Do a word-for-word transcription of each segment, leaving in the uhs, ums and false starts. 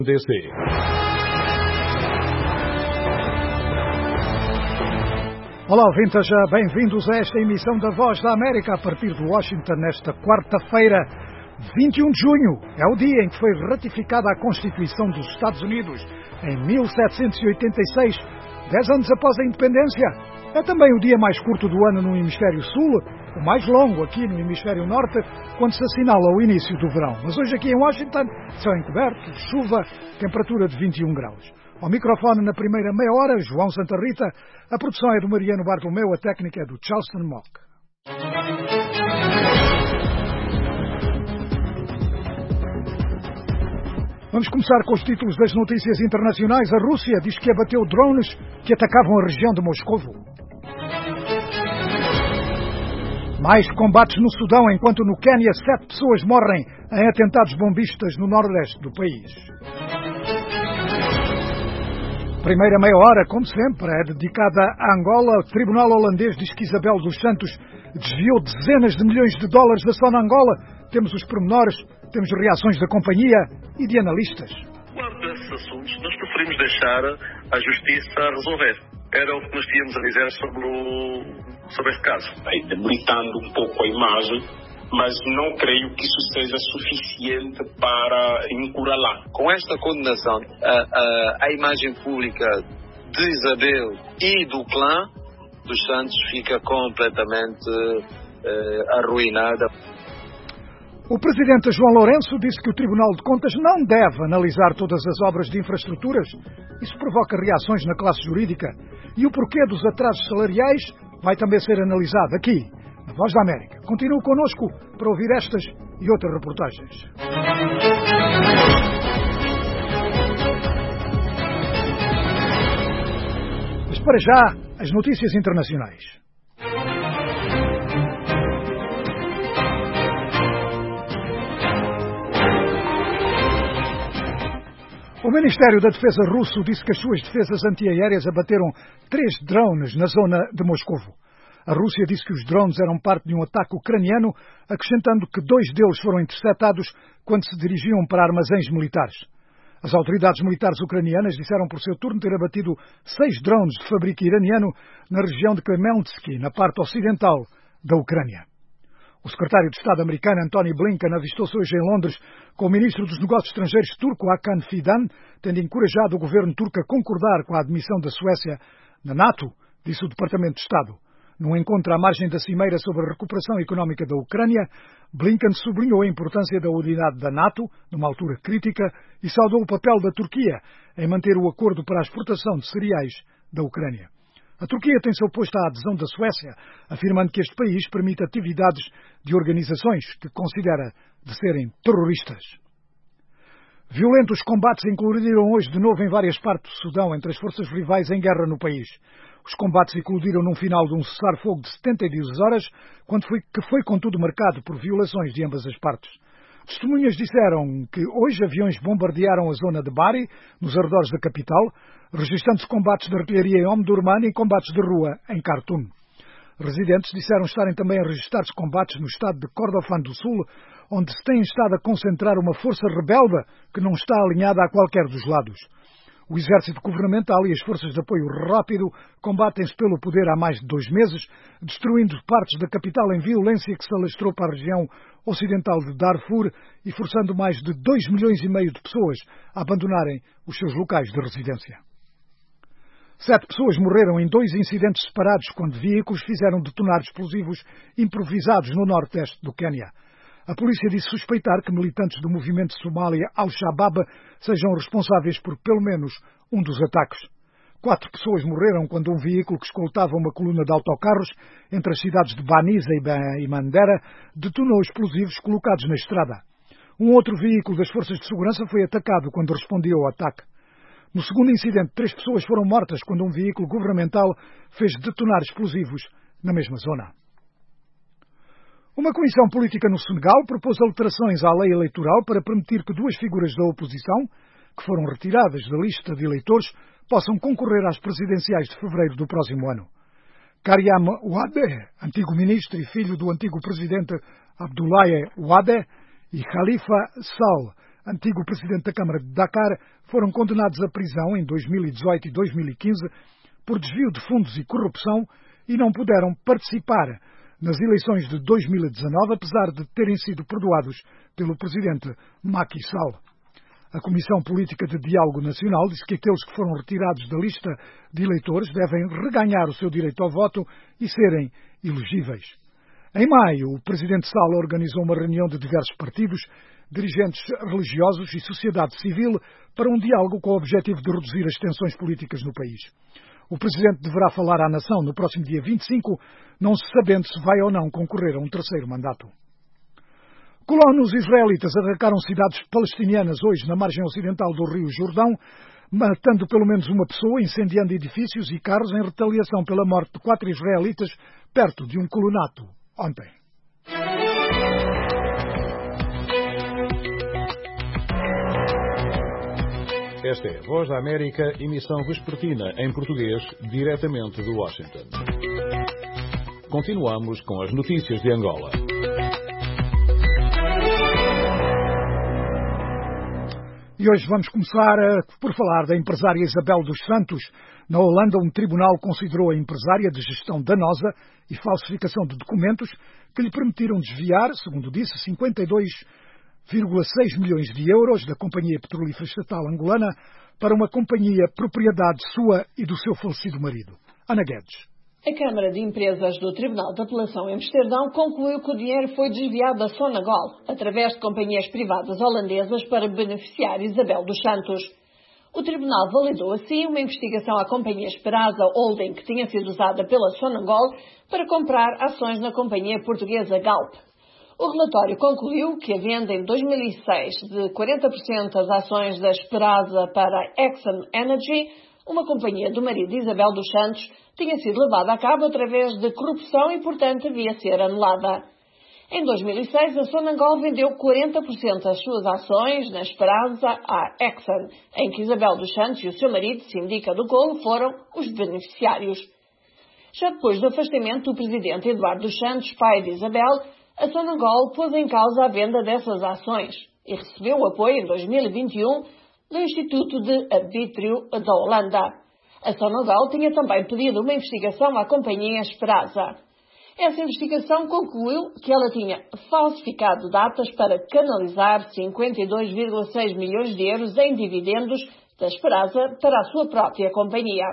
D C. Olá, ouvintes, bem-vindos a esta emissão da Voz da América a partir de Washington nesta quarta-feira, vinte e um de junho. É o dia em que foi ratificada a Constituição dos Estados Unidos em mil setecentos e oitenta e seis, dez anos após a independência. É também o dia mais curto do ano no Hemisfério Sul, o mais longo aqui no Hemisfério Norte, quando se assinala o início do verão. Mas hoje aqui em Washington, céu encoberto, chuva, temperatura de vinte e um graus. Ao microfone na primeira meia hora, João Santa Rita. A produção é do Mariano Bartolomeu, a técnica é do Charleston Mock. Vamos começar com os títulos das notícias internacionais. A Rússia diz que abateu drones que atacavam a região de Moscovo. Mais combates no Sudão, enquanto no Quênia sete pessoas morrem em atentados bombistas no nordeste do país. Primeira meia hora, como sempre, é dedicada a Angola. O Tribunal holandês diz que Isabel dos Santos desviou dezenas de milhões de dólares da só na Angola. Temos os pormenores, temos reações da companhia e de analistas. Claro, desses assuntos nós preferimos deixar a Justiça resolver. Era o que nós tínhamos a dizer sobre, o, sobre este caso. Debilitando um pouco a imagem, mas não creio que isso seja suficiente para encurralar. Com esta condenação, a, a, a imagem pública de Isabel e do clã dos Santos fica completamente uh, arruinada. O presidente João Lourenço disse que o Tribunal de Contas não deve analisar todas as obras de infraestruturas. Isso provoca reações na classe jurídica. E o porquê dos atrasos salariais vai também ser analisado aqui, na Voz da América. Continue connosco para ouvir estas e outras reportagens. Mas para já, as notícias internacionais. O Ministério da Defesa russo disse que as suas defesas antiaéreas abateram três drones na zona de Moscovo. A Rússia disse que os drones eram parte de um ataque ucraniano, acrescentando que dois deles foram interceptados quando se dirigiam para armazéns militares. As autoridades militares ucranianas disseram por seu turno ter abatido seis drones de fabrico iraniano na região de Kremensk, na parte ocidental da Ucrânia. O secretário de Estado americano Antony Blinken avistou-se hoje em Londres com o ministro dos Negócios Estrangeiros turco Hakan Fidan, tendo encorajado o governo turco a concordar com a admissão da Suécia na NATO, disse o Departamento de Estado. Num encontro à margem da cimeira sobre a recuperação económica da Ucrânia, Blinken sublinhou a importância da unidade da NATO, numa altura crítica, e saudou o papel da Turquia em manter o acordo para a exportação de cereais da Ucrânia. A Turquia tem-se oposto à adesão da Suécia, afirmando que este país permite atividades de organizações que considera de serem terroristas. Violentos combates eclodiram hoje de novo em várias partes do Sudão entre as forças rivais em guerra no país. Os combates eclodiram num final de um cessar-fogo de setenta e duas horas, quando foi, que foi contudo marcado por violações de ambas as partes. Testemunhas disseram que hoje aviões bombardearam a zona de Bari, nos arredores da capital, registrando-se combates de artilharia em Omdurman e combates de rua em Khartoum. Residentes disseram estarem também a registrar-se combates no estado de Kordofan do Sul, onde se tem estado a concentrar uma força rebelde que não está alinhada a qualquer dos lados. O exército governamental e as forças de apoio rápido combatem-se pelo poder há mais de dois meses, destruindo partes da capital em violência que se alastrou para a região ocidental de Darfur e forçando mais de dois milhões e meio de pessoas a abandonarem os seus locais de residência. Sete pessoas morreram em dois incidentes separados quando veículos fizeram detonar explosivos improvisados no nordeste do Quênia. A polícia disse suspeitar que militantes do movimento somália Al-Shabaab sejam responsáveis por pelo menos um dos ataques. Quatro pessoas morreram quando um veículo que escoltava uma coluna de autocarros entre as cidades de Baniza e Mandera detonou explosivos colocados na estrada. Um outro veículo das forças de segurança foi atacado quando respondia ao ataque. No segundo incidente, três pessoas foram mortas quando um veículo governamental fez detonar explosivos na mesma zona. Uma comissão política no Senegal propôs alterações à lei eleitoral para permitir que duas figuras da oposição, que foram retiradas da lista de eleitores, possam concorrer às presidenciais de fevereiro do próximo ano. Karyam Wade, antigo ministro e filho do antigo presidente Abdoulaye Wade, e Khalifa Sall, antigo presidente da Câmara de Dakar, foram condenados à prisão em dois mil e dezoito e dois mil e quinze por desvio de fundos e corrupção e não puderam participar nas eleições de dois mil e dezanove, apesar de terem sido perdoados pelo presidente Macky Sall. A Comissão Política de Diálogo Nacional diz que aqueles que foram retirados da lista de eleitores devem reganhar o seu direito ao voto e serem elegíveis. Em maio, o presidente Sall organizou uma reunião de diversos partidos, dirigentes religiosos e sociedade civil para um diálogo com o objetivo de reduzir as tensões políticas no país. O presidente deverá falar à nação no próximo dia vinte e cinco, não se sabendo se vai ou não concorrer a um terceiro mandato. Colonos israelitas atacaram cidades palestinianas hoje na margem ocidental do rio Jordão, matando pelo menos uma pessoa, incendiando edifícios e carros em retaliação pela morte de quatro israelitas perto de um colonato ontem. Esta é a Voz da América, emissão vespertina em português, diretamente de Washington. Continuamos com as notícias de Angola. E hoje vamos começar uh, por falar da empresária Isabel dos Santos. Na Holanda, um tribunal considerou a empresária de gestão danosa e falsificação de documentos que lhe permitiram desviar, segundo disse, cinquenta e dois vírgula seis milhões de euros da Companhia Petrolífera Estatal Angolana para uma companhia propriedade sua e do seu falecido marido. Ana Guedes. A Câmara de Empresas do Tribunal de Apelação em Amsterdão concluiu que o dinheiro foi desviado da Sonangol, através de companhias privadas holandesas, para beneficiar Isabel dos Santos. O Tribunal validou assim uma investigação à companhia Esperança Holding, que tinha sido usada pela Sonangol para comprar ações na companhia portuguesa Galp. O relatório concluiu que a venda em dois mil e seis de quarenta por cento das ações da Esperança para a Exxon Energy, uma companhia do marido de Isabel dos Santos, tinha sido levada a cabo através de corrupção e, portanto, devia ser anulada. Em dois mil e seis, a Sonangol vendeu quarenta por cento das suas ações na Esperança à Exxon, em que Isabel dos Santos e o seu marido, Sindica do Golo, foram os beneficiários. Já depois do afastamento do presidente Eduardo dos Santos, pai de Isabel, a Sonangol pôs em causa a venda dessas ações e recebeu o apoio em dois mil e vinte e um do Instituto de Arbítrio da Holanda. A Sonangol tinha também pedido uma investigação à companhia Esperança. Essa investigação concluiu que ela tinha falsificado datas para canalizar cinquenta e dois vírgula seis milhões de euros em dividendos da Esperança para a sua própria companhia.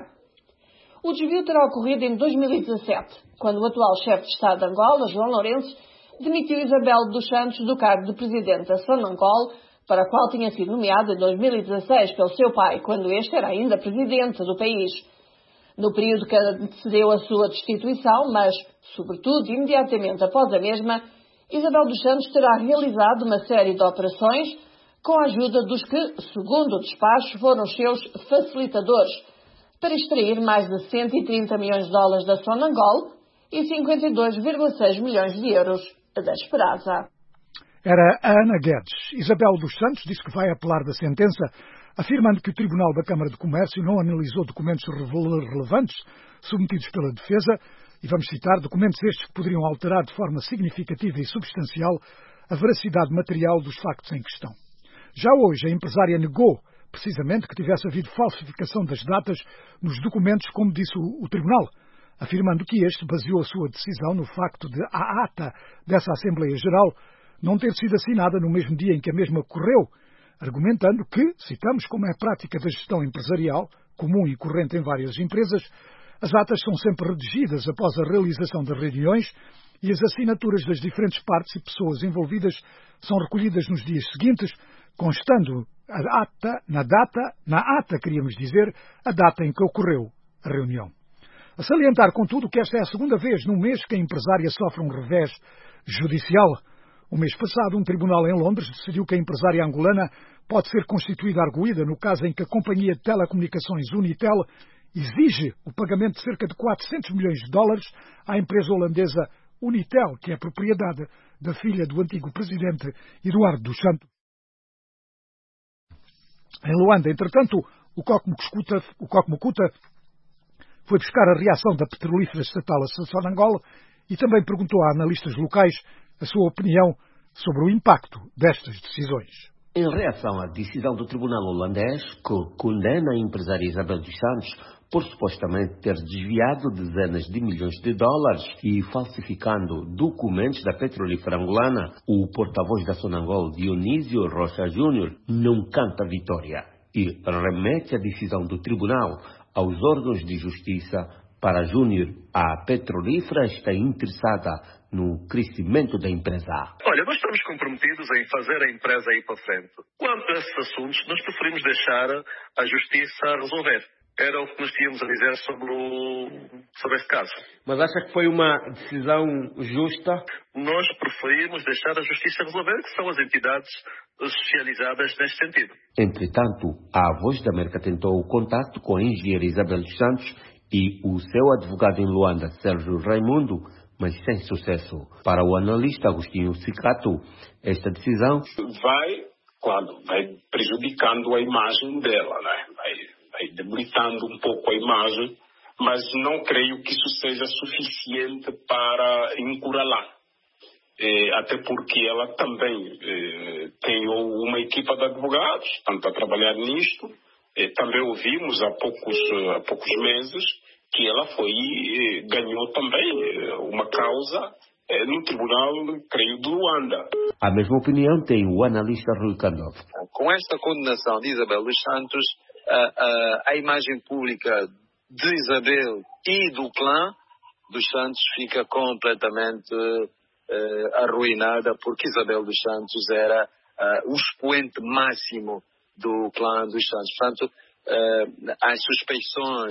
O desvio terá ocorrido em dois mil e dezassete, quando o atual chefe de Estado de Angola, João Lourenço, demitiu Isabel dos Santos do cargo de presidente da Sonangol, para a qual tinha sido nomeado em dois mil e dezasseis pelo seu pai, quando este era ainda presidente do país. No período que antecedeu a sua destituição, mas, sobretudo, imediatamente após a mesma, Isabel dos Santos terá realizado uma série de operações com a ajuda dos que, segundo o despacho, foram os seus facilitadores, para extrair mais de cento e trinta milhões de dólares da Sonangol e cinquenta e dois vírgula seis milhões de euros da Esperança. Era a Ana Guedes. Isabel dos Santos disse que vai apelar da sentença, afirmando que o Tribunal da Câmara de Comércio não analisou documentos relevantes submetidos pela defesa, e vamos citar documentos estes que poderiam alterar de forma significativa e substancial a veracidade material dos factos em questão. Já hoje, a empresária negou, precisamente, que tivesse havido falsificação das datas nos documentos, como disse o, o Tribunal, afirmando que este baseou a sua decisão no facto de a ata dessa Assembleia Geral não ter sido assinada no mesmo dia em que a mesma ocorreu, argumentando que, citamos, como é a prática da gestão empresarial, comum e corrente em várias empresas, as atas são sempre redigidas após a realização das reuniões e as assinaturas das diferentes partes e pessoas envolvidas são recolhidas nos dias seguintes, constando a ata, na data, na ata, queríamos dizer, a data em que ocorreu a reunião. A salientar, contudo, que esta é a segunda vez num mês que a empresária sofre um revés judicial. O mês passado, um tribunal em Londres decidiu que a empresária angolana pode ser constituída arguída no caso em que a companhia de telecomunicações Unitel exige o pagamento de cerca de quatrocentos milhões de dólares à empresa holandesa Unitel, que é propriedade da filha do antigo presidente Eduardo dos Santos. Em Luanda, entretanto, o Coque-Mocuta, o Coque-Mocuta foi buscar a reação da petrolífera estatal a Sonangol e também perguntou a analistas locais a sua opinião sobre o impacto destas decisões. Em reação à decisão do tribunal holandês, que condena a empresária Isabel dos Santos por supostamente ter desviado dezenas de milhões de dólares e falsificando documentos da petrolífera angolana, o porta-voz da Sonangol, Dionísio Rocha Júnior, não canta vitória e remete a decisão do tribunal aos órgãos de justiça. Para Júnior, a petrolífera está interessada no crescimento da empresa. Olha, nós estamos comprometidos em fazer a empresa ir para frente. Quanto a esses assuntos, nós preferimos deixar a justiça resolver. Era o que nós tínhamos a dizer sobre, o, sobre esse caso. Mas acha que foi uma decisão justa? Nós preferimos deixar a justiça resolver, que são as entidades socializadas neste sentido. Entretanto, a Voz da América tentou o contato com a engenheira Isabel dos Santos e o seu advogado em Luanda, Sérgio Raimundo, mas sem sucesso. Para o analista Agostinho Cicato, esta decisão vai, claro, vai prejudicando a imagem dela, né? Vai, vai debilitando um pouco a imagem, mas não creio que isso seja suficiente para encurralá-la. É, até porque ela também é, tem uma equipa de advogados, tanto a trabalhar nisto. É, também ouvimos há poucos, há poucos meses que ela foi, ganhou também uma causa no tribunal, creio, de Luanda. A mesma opinião tem o analista Rui Candov. Com esta condenação de Isabel dos Santos, a, a, a imagem pública de Isabel e do clã dos Santos fica completamente uh, arruinada, porque Isabel dos Santos era uh, o expoente máximo do clã dos Santos. Portanto, uh, as suspeições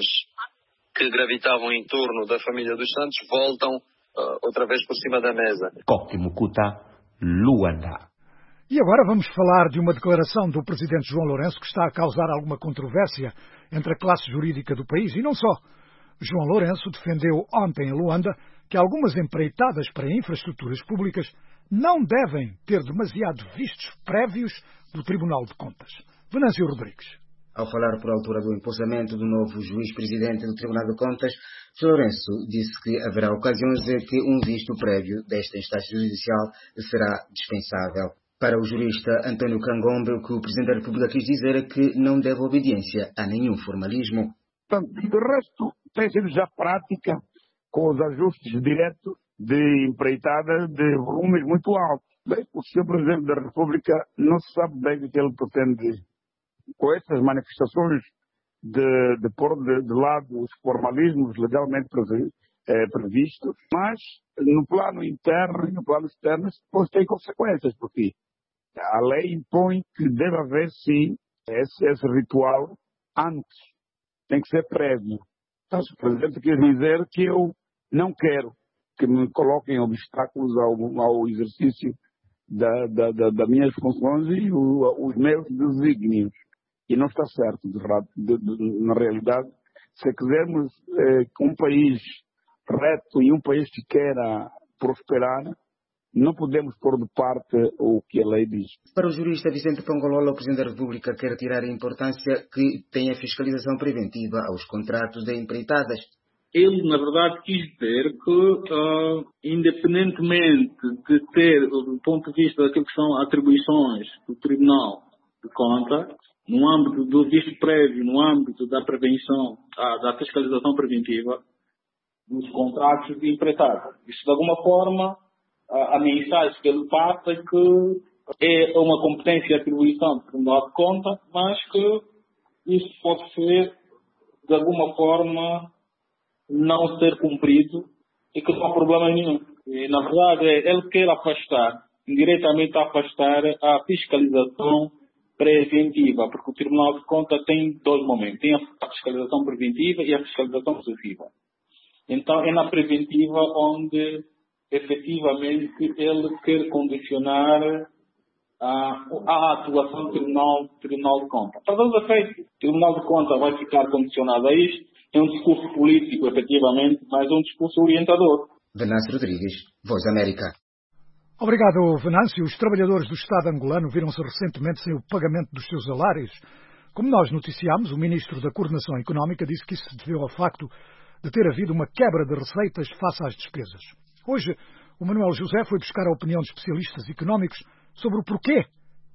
que gravitavam em torno da família dos Santos voltam uh, outra vez por cima da mesa. Cocte Mucuta, Luanda. E agora vamos falar de uma declaração do presidente João Lourenço que está a causar alguma controvérsia entre a classe jurídica do país e não só. João Lourenço defendeu ontem em Luanda que algumas empreitadas para infraestruturas públicas não devem ter demasiado vistos prévios do Tribunal de Contas. Venâncio Rodrigues. Ao falar por altura do empossamento do novo juiz-presidente do Tribunal de Contas, João Lourenço disse que haverá ocasiões em que um visto prévio desta instância judicial será dispensável. Para o jurista António Cangombe, o que o Presidente da República quis dizer é que não deve obediência a nenhum formalismo. Portanto, de resto, tem sido já prática com os ajustes diretos de empreitada de volumes muito altos. Bem, o senhor Presidente da República não sabe bem o que ele pretende com essas manifestações de, de pôr de, de lado os formalismos legalmente previ, eh, previstos, mas no plano interno e no plano externo depois tem consequências, porque a lei impõe que deve haver sim esse, esse ritual antes, tem que ser prévio. Então, o Presidente quer dizer que eu não quero que me coloquem obstáculos ao, ao exercício da, da, da, das minhas funções e o, os meus desígnios. E não está certo, de, de, de, na realidade. Se quisermos eh, um país reto e um país que queira prosperar, não podemos pôr de parte o que a lei diz. Para o jurista Vicente Pangolola, o Presidente da República quer tirar a importância que tem a fiscalização preventiva aos contratos de empreitadas. Ele, na verdade, quis dizer que, uh, independentemente de ter, do ponto de vista daquilo que são atribuições do Tribunal de Contas, no âmbito do visto prévio, no âmbito da prevenção, ah, da fiscalização preventiva dos contratos de empreitada. Isso, de alguma forma, a, a mensagem que ele passa é que é uma competência e atribuição do Tribunal de Contas, mas que isso pode ser, de alguma forma, não ser cumprido e que não há problema nenhum. E, na verdade, ele quer afastar, indiretamente afastar a fiscalização preventiva, porque o Tribunal de Contas tem dois momentos. Tem a fiscalização preventiva e a fiscalização sucessiva. Então, é na preventiva onde, efetivamente, ele quer condicionar a, a atuação do Tribunal, Tribunal de Contas. Para todos os efeitos, o Tribunal de Contas vai ficar condicionado a isto. É um discurso político, efetivamente, mas um discurso orientador. Venâncio Rodrigues, Voz da América. Obrigado, Venâncio. Os trabalhadores do Estado angolano viram-se recentemente sem o pagamento dos seus salários. Como nós noticiámos, o Ministro da Coordenação Económica disse que isso se deveu ao facto de ter havido uma quebra de receitas face às despesas. Hoje, o Manuel José foi buscar a opinião de especialistas económicos sobre o porquê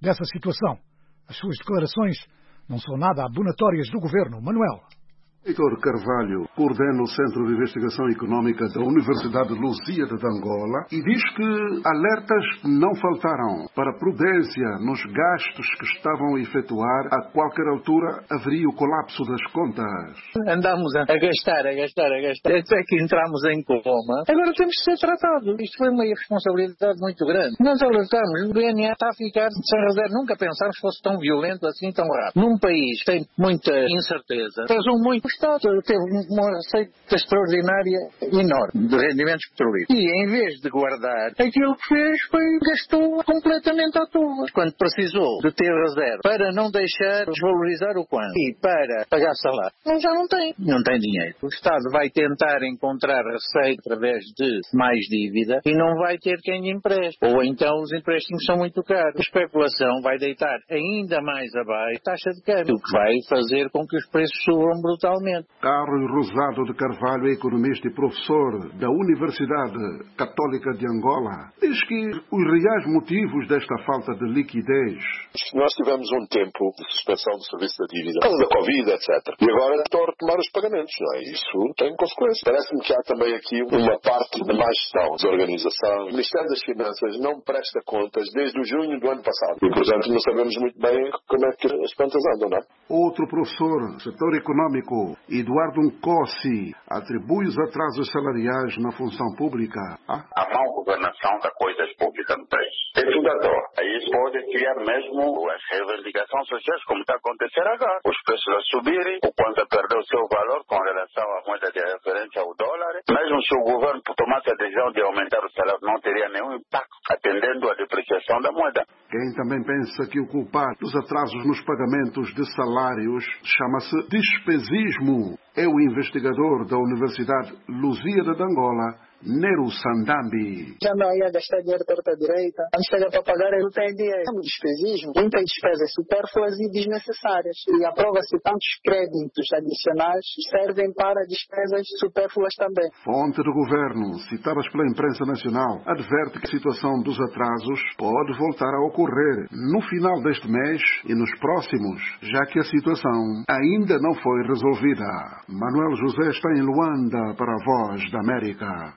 dessa situação. As suas declarações não são nada abonatórias do governo. Manuel. Heitor Carvalho coordena o Centro de Investigação Económica da Universidade de Lusíada de Angola e diz que alertas não faltaram para prudência nos gastos que estavam a efetuar. A qualquer altura haveria o colapso das contas. Andamos a gastar, a gastar, a gastar, até que entramos em coma. Agora temos que ser tratados. Isto foi uma irresponsabilidade muito grande. Nós alertamos, o B N A está a ficar sem reserva. Nunca pensámos que fosse tão violento assim, tão rápido. Num país que tem muita incerteza, pesam muito. O Estado teve uma receita extraordinária enorme de rendimentos petrolíferos. E em vez de guardar, aquilo que fez foi gastou completamente à toa. Quando precisou de ter reserva para não deixar desvalorizar o quanto e para pagar salário, não, já não tem. Não tem dinheiro. O Estado vai tentar encontrar receita através de mais dívida e não vai ter quem lhe empreste. Ou então os empréstimos são muito caros. A especulação vai deitar ainda mais abaixo a taxa de câmbio, o que vai fazer com que os preços subam brutalmente. Carlos Rosado de Carvalho, economista e professor da Universidade Católica de Angola, diz que os reais motivos desta falta de liquidez... Nós tivemos um tempo de suspensão do serviço da dívida, por causa da Covid, etcétera. E agora estão a retomar os pagamentos, não é? Isso tem consequências. Parece-me que há também aqui uma parte de má gestão, desorganização. O Ministério das Finanças não presta contas desde o junho do ano passado. E, portanto, não sabemos muito bem como é que as contas andam, não é? Outro professor, setor econômico, Eduardo Nkossi, atribui os atrasos salariais na função pública a a má governação das coisas públicas no país. É tudo à toa. Aí pode criar mesmo as reivindicações sociais, como está a acontecer agora. Os preços a subirem, o quanto a perder o seu valor com relação à moeda de referência ao dólar. Mesmo se o governo tomasse a decisão de aumentar o salário, não teria nenhum impacto, atendendo à depreciação da moeda. Quem também pensa que o culpado dos atrasos nos pagamentos de salários chama-se despesismo é o investigador da Universidade Lusíada de Angola, Nero Sandambi. Já não ia gastar dinheiro torta direita. Antes de para pagar, ele tem dinheiro. É um despesismo. Muitas despesas supérfluas e desnecessárias. E aprova-se tantos créditos adicionais servem para despesas supérfluas também. Fonte do governo, citadas pela imprensa nacional, adverte que a situação dos atrasos pode voltar a ocorrer no final deste mês e nos próximos, já que a situação ainda não foi resolvida. Manuel José está em Luanda para a Voz da América.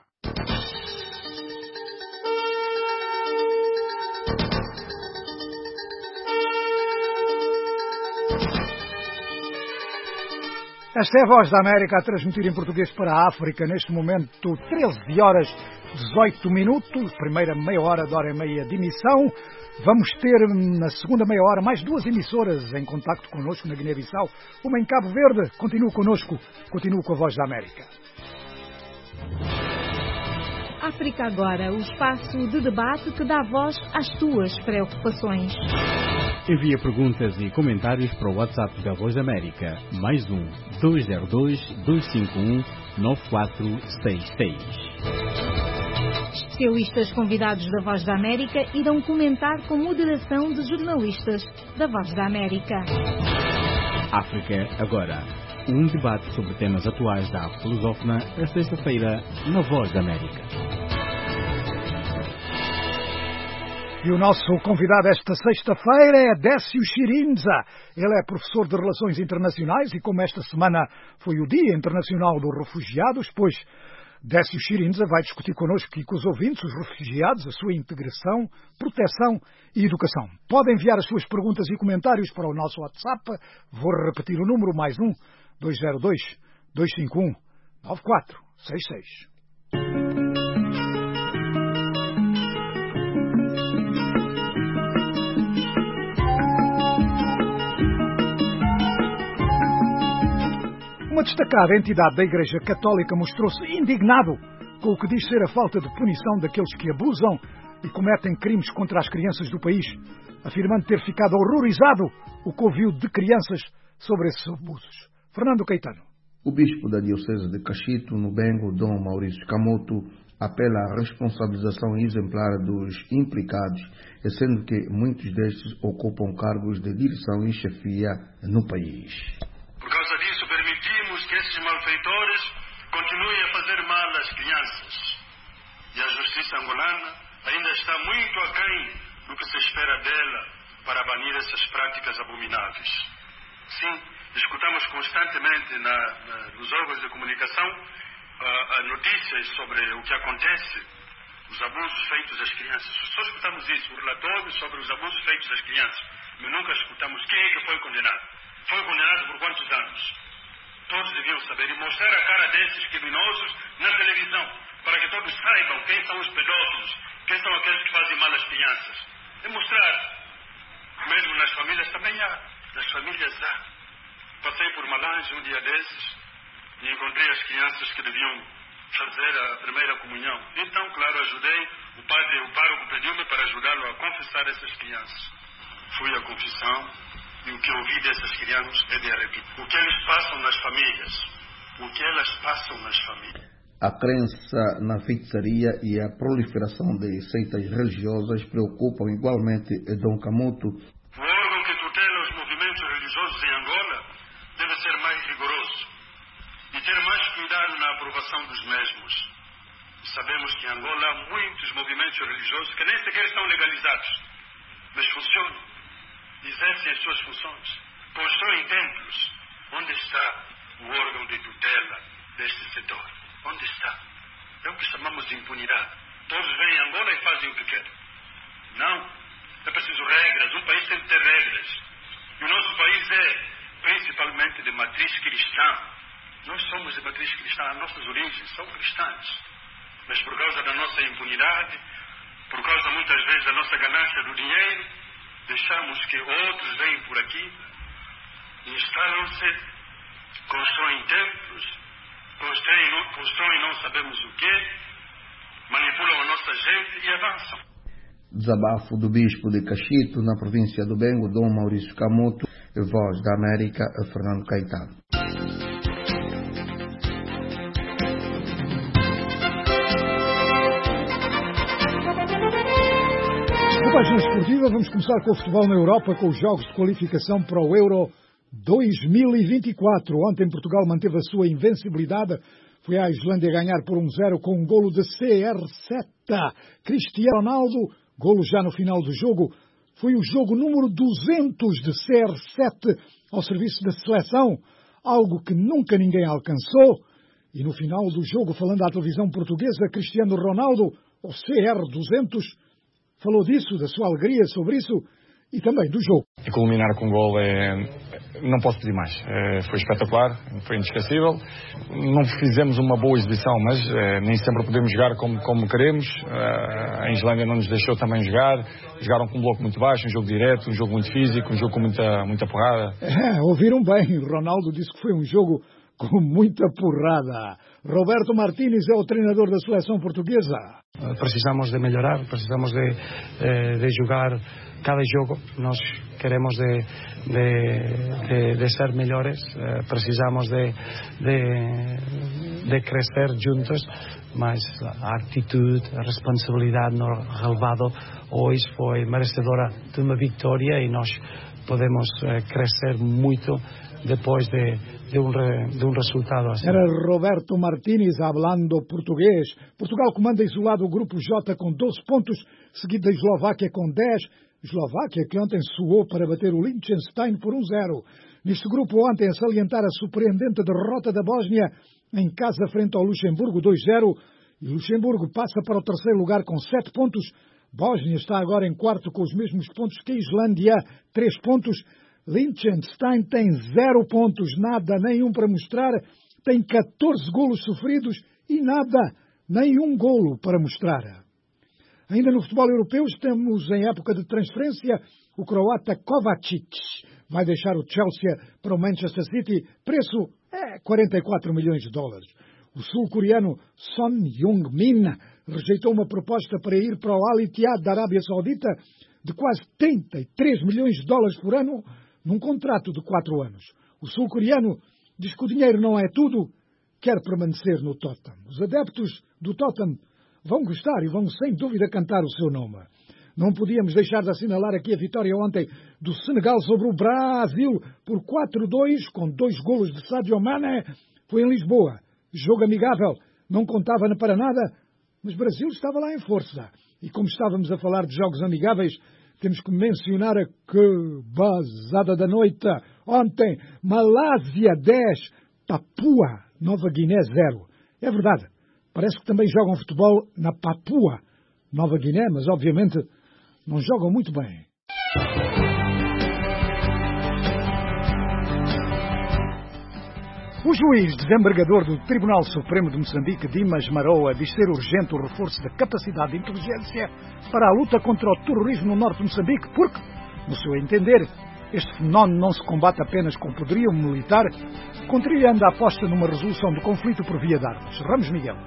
Esta é a Voz da América a transmitir em português para a África. Neste momento, treze horas dezoito minutos, primeira meia hora de hora e meia de emissão. Vamos ter na segunda meia hora mais duas emissoras em contacto connosco na Guiné-Bissau. Uma em Cabo Verde. Continue connosco, continue com a Voz da América. África Agora, o espaço de debate que dá voz às tuas preocupações. Envia perguntas e comentários para o WhatsApp da Voz da América. Mais um, dois zero dois, dois cinco um, nove quatro seis seis. Especialistas convidados da Voz da América irão comentar com moderação de jornalistas da Voz da América. África Agora. Um debate sobre temas atuais da África lusófona, a sexta-feira, na Voz da América. E o nosso convidado esta sexta-feira é Décio Chirinza. Ele é professor de Relações Internacionais e como esta semana foi o Dia Internacional dos Refugiados, pois Décio Chirinza vai discutir connosco e com os ouvintes, os refugiados, a sua integração, proteção e educação. Podem enviar as suas perguntas e comentários para o nosso WhatsApp. Vou repetir o número, mais um, dois zero dois, dois cinco um, nove quatro seis seis. Uma destacada entidade da Igreja Católica mostrou-se indignado com o que diz ser a falta de punição daqueles que abusam e cometem crimes contra as crianças do país, afirmando ter ficado horrorizado o que ouviu de crianças sobre esses abusos. Fernando Caetano. O bispo da Diocese de Cachito, no Bengo, Dom Maurício Camoto, apela à responsabilização exemplar dos implicados, sendo que muitos destes ocupam cargos de direção e chefia no país. Por causa disso, permitimos que esses malfeitores continuem a fazer mal às crianças. E a justiça angolana ainda está muito aquém do que se espera dela para banir essas práticas abomináveis. Sim, escutamos constantemente na, na, nos órgãos de comunicação uh, notícias sobre o que acontece, os abusos feitos às crianças. Só escutamos isso, o relatório sobre os abusos feitos às crianças, mas nunca escutamos quem é que foi condenado. Foi condenado por quantos anos? Todos deviam saber e mostrar a cara desses criminosos na televisão, para que todos saibam quem são os pedófilos, quem são aqueles que fazem mal às crianças. É mostrar. Mesmo nas famílias também há. Nas famílias há. Passei por Malange um dia desses e encontrei as crianças que deviam fazer a primeira comunhão. Então, claro, ajudei. O padre, o pároco pediu-me para ajudá-lo a confessar essas crianças. Fui à confissão e o que ouvi dessas crianças é de arrepiar. O que eles passam nas famílias. O que elas passam nas famílias. A crença na feitiçaria e a proliferação de seitas religiosas preocupam igualmente Dom Camoto. O órgão que tutela os movimentos religiosos em Angola deve ser mais rigoroso e ter mais cuidado na aprovação dos mesmos. Sabemos que em Angola há muitos movimentos religiosos que nem sequer são legalizados, mas funcionam, exercem as suas funções, constroem templos. Onde está o órgão de tutela deste setor? Onde está? É o que chamamos de impunidade. Todos vêm em Angola e fazem o que querem. Não. É preciso regras. Um país tem que ter regras. E o nosso país é principalmente de matriz cristã. Nós somos de matriz cristã. As nossas origens são cristãs. Mas por causa da nossa impunidade, por causa muitas vezes da nossa ganância do dinheiro, deixamos que outros venham por aqui, instalam-se, constroem templos, constroem, constroem não sabemos o quê, manipulam a nossa gente e avançam. Desabafo do Bispo de Cachito, na província do Bengo, Dom Maurício Camoto, Voz da América, Fernando Caetano. Na página esportiva, vamos começar com o futebol na Europa, com os jogos de qualificação para o Euro dois mil e vinte e quatro. Ontem Portugal manteve a sua invencibilidade. Foi à Islândia ganhar por um zero com um golo de C R sete. Cristiano Ronaldo, golo já no final do jogo. Foi o jogo número duzentos de C R sete ao serviço da seleção, algo que nunca ninguém alcançou. E no final do jogo, falando à televisão portuguesa, Cristiano Ronaldo, o C R duzentos, falou disso, da sua alegria sobre isso e também do jogo. E culminar com um gol é... não posso pedir mais. É, foi espetacular, foi inesquecível. Não fizemos uma boa exibição, mas é, nem sempre podemos jogar como, como queremos. É, a Islândia não nos deixou também jogar. Jogaram com um bloco muito baixo, um jogo direto, um jogo muito físico, um jogo com muita, muita porrada. É, ouviram bem. Ronaldo disse que foi um jogo com muita porrada. Roberto Martínez é o treinador da seleção portuguesa. Precisamos de melhorar, precisamos de, de jogar cada jogo. Nós queremos de, de, de, de ser melhores, precisamos de, de, de crescer juntos, mas a atitude, a responsabilidade no relevado hoje foi merecedora de uma vitória e nós podemos crescer muito depois de De um, de um resultado assim. Era Roberto Martínez falando português. Portugal comanda isolado o grupo J com doze pontos, seguido da Eslováquia com dez. Eslováquia que ontem suou para bater o Liechtenstein por um zero. Neste grupo ontem a salientar a surpreendente derrota da Bósnia em casa frente ao Luxemburgo dois zero. E Luxemburgo passa para o terceiro lugar com sete pontos. Bósnia está agora em quarto com os mesmos pontos que a Islândia, três pontos. Liechtenstein tem zero pontos, nada, nenhum para mostrar, tem catorze golos sofridos e nada, nenhum golo para mostrar. Ainda no futebol europeu estamos em época de transferência, o croata Kovacic vai deixar o Chelsea para o Manchester City, preço é quarenta e quatro milhões de dólares. O sul-coreano Son Heung-min rejeitou uma proposta para ir para o Al Ittihad da Arábia Saudita de quase trinta e três milhões de dólares por ano, num contrato de quatro anos. O sul-coreano diz que o dinheiro não é tudo, quer permanecer no Tottenham. Os adeptos do Tottenham vão gostar e vão sem dúvida cantar o seu nome. Não podíamos deixar de assinalar aqui a vitória ontem do Senegal sobre o Brasil por quatro a dois, com dois golos de Sadio Mané. Foi em Lisboa. Jogo amigável, não contava para nada, mas o Brasil estava lá em força. E como estávamos a falar de jogos amigáveis, temos que mencionar a que basada da noite. Ontem, Malásia dez, Papua Nova Guiné zero. É verdade, parece que também jogam futebol na Papua Nova Guiné, mas obviamente não jogam muito bem. O juiz desembargador do Tribunal Supremo de Moçambique, Dimas Maroa, diz ser urgente o reforço da capacidade de inteligência para a luta contra o terrorismo no norte de Moçambique, porque, no seu entender, este fenómeno não se combate apenas com poderio militar, contrariando a aposta numa resolução do conflito por via de armas. Ramos Miguel.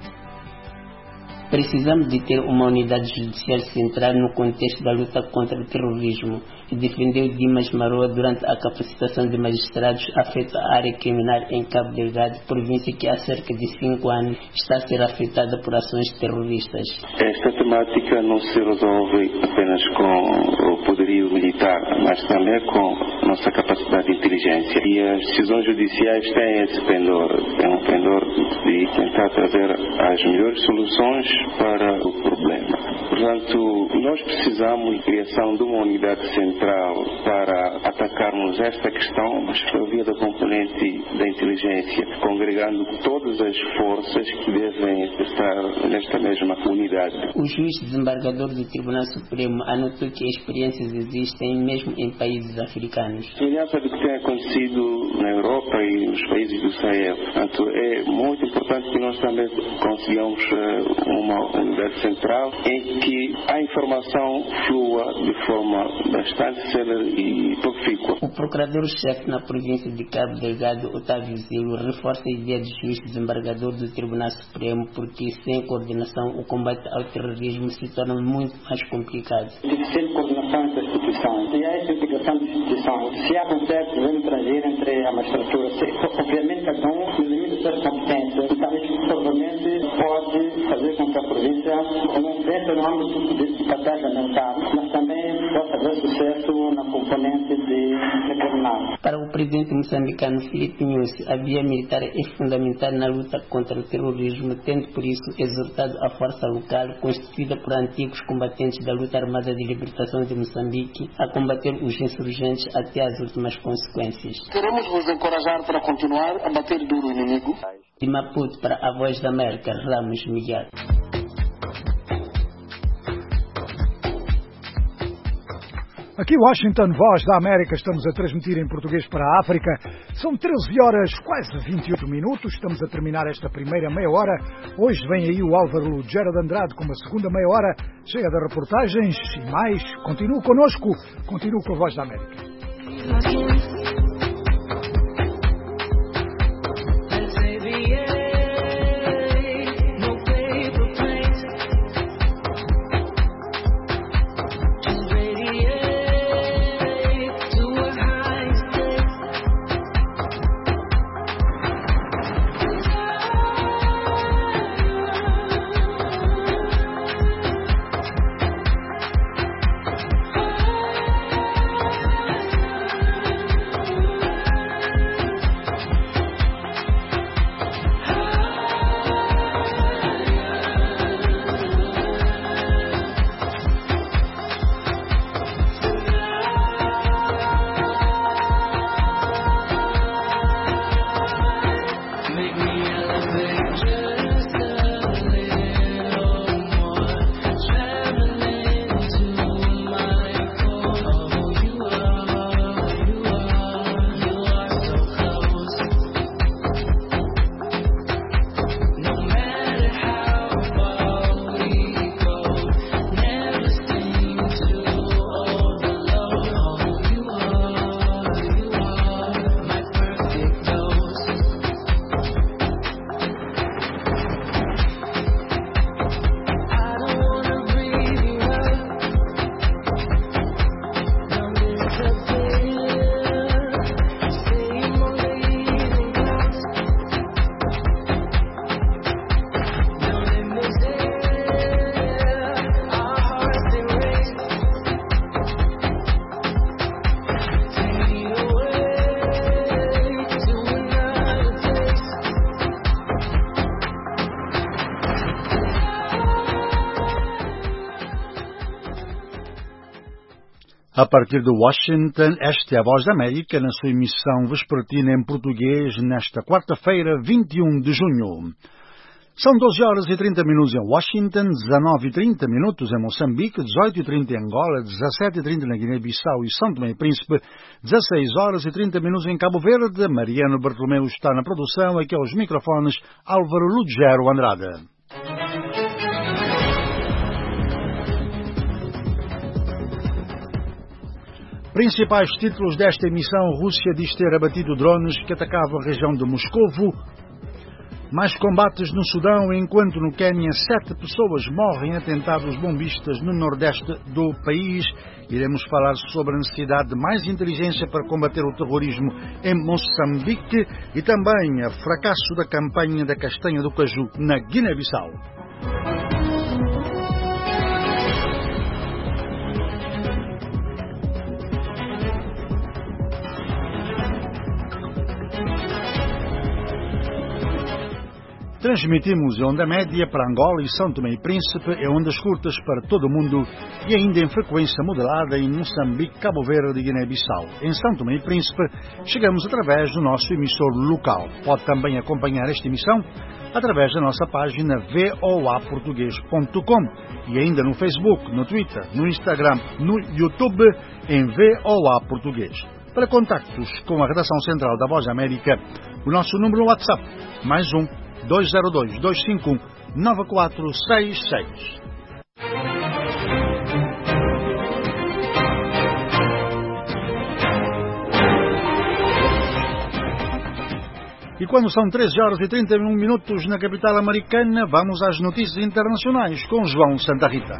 Precisamos de ter uma unidade judicial central no contexto da luta contra o terrorismo, que defendeu Dimas Maroa durante a capacitação de magistrados afeta à área criminal em Cabo Delgado, província que há cerca de cinco anos está a ser afetada por ações terroristas. Esta temática não se resolve apenas com o poderio militar, mas também com nossa capacidade de inteligência. E as decisões judiciais têm esse pendor, é um pendor de tentar trazer as melhores soluções para o problema. Portanto, nós precisamos de criação de uma unidade central para atacarmos esta questão, mas por via da componente da inteligência, congregando todas as forças que devem estar nesta mesma unidade. O juiz desembargador do Tribunal Supremo anotou que experiências existem mesmo em países africanos. Semelhança do que tem acontecido na Europa e nos países do Sahel. Portanto, é muito importante que nós também consigamos uma unidade central em que a informação flua de forma bastante célere e profícua. O procurador-chefe na província de Cabo Delgado, Otávio Zilo, reforça a ideia de juiz desembargador do Tribunal Supremo porque sem coordenação o combate ao terrorismo se torna muito mais complicado. Tem que ser coordenação entre as instituições. E há essa integração de instituições. Se há conceitos de trazer entre a magistratura, obviamente cada um no limite das suas competências, então isso provavelmente pode fazer com que a província não cresça no âmbito de batalha militar, mas também possa haver sucesso na componente de criminal. Para o presidente moçambicano Filipe Nyusi, a via militar é fundamental na luta contra o terrorismo, tendo por isso exortado a força local, constituída por antigos combatentes da luta armada de libertação de Moçambique, a combater os insurgentes até as últimas consequências. Queremos vos encorajar para continuar a bater duro o inimigo. De Maputo para a Voz da América, Ramos Miguel. Aqui Washington, Voz da América, estamos a transmitir em português para a África. São treze horas, quase vinte e oito minutos. Estamos a terminar esta primeira meia hora. Hoje vem aí o Álvaro Lugero de Andrade com uma segunda meia hora cheia de reportagens e mais. Continue connosco, continue com a Voz da América. A partir de Washington, esta é a Voz da América na sua emissão vespertina em português nesta quarta-feira, vinte e um de junho. São doze horas e trinta minutos em Washington, dezanove e trinta minutos em Moçambique, dezoito e trinta em Angola, dezassete e trinta na Guiné-Bissau e São Tomé e Príncipe, dezasseis horas e trinta minutos em Cabo Verde. Mariano Bartolomeu está na produção, aqui aos microfones Álvaro Lugero Andrade. Principais títulos desta emissão: Rússia diz ter abatido drones que atacavam a região de Moscovo. Mais combates no Sudão, enquanto no Quênia sete pessoas morrem em atentados bombistas no nordeste do país. Iremos falar sobre a necessidade de mais inteligência para combater o terrorismo em Moçambique e também o fracasso da campanha da castanha do caju na Guiné-Bissau. Transmitimos em onda média para Angola e São Tomé e Príncipe, em ondas curtas para todo o mundo e ainda em frequência modulada em Moçambique, Cabo Verde e Guiné-Bissau. Em São Tomé e Príncipe chegamos através do nosso emissor local. Pode também acompanhar esta emissão através da nossa página v o a português ponto com e ainda no Facebook, no Twitter, no Instagram, no YouTube em V O A Português. Para contactos com a redação central da Voz da América, o nosso número no WhatsApp, mais um dois zero dois, dois cinco um, nove quatro seis seis. E quando são treze horas e trinta e um minutos na capital americana, vamos às notícias internacionais com João Santa Rita.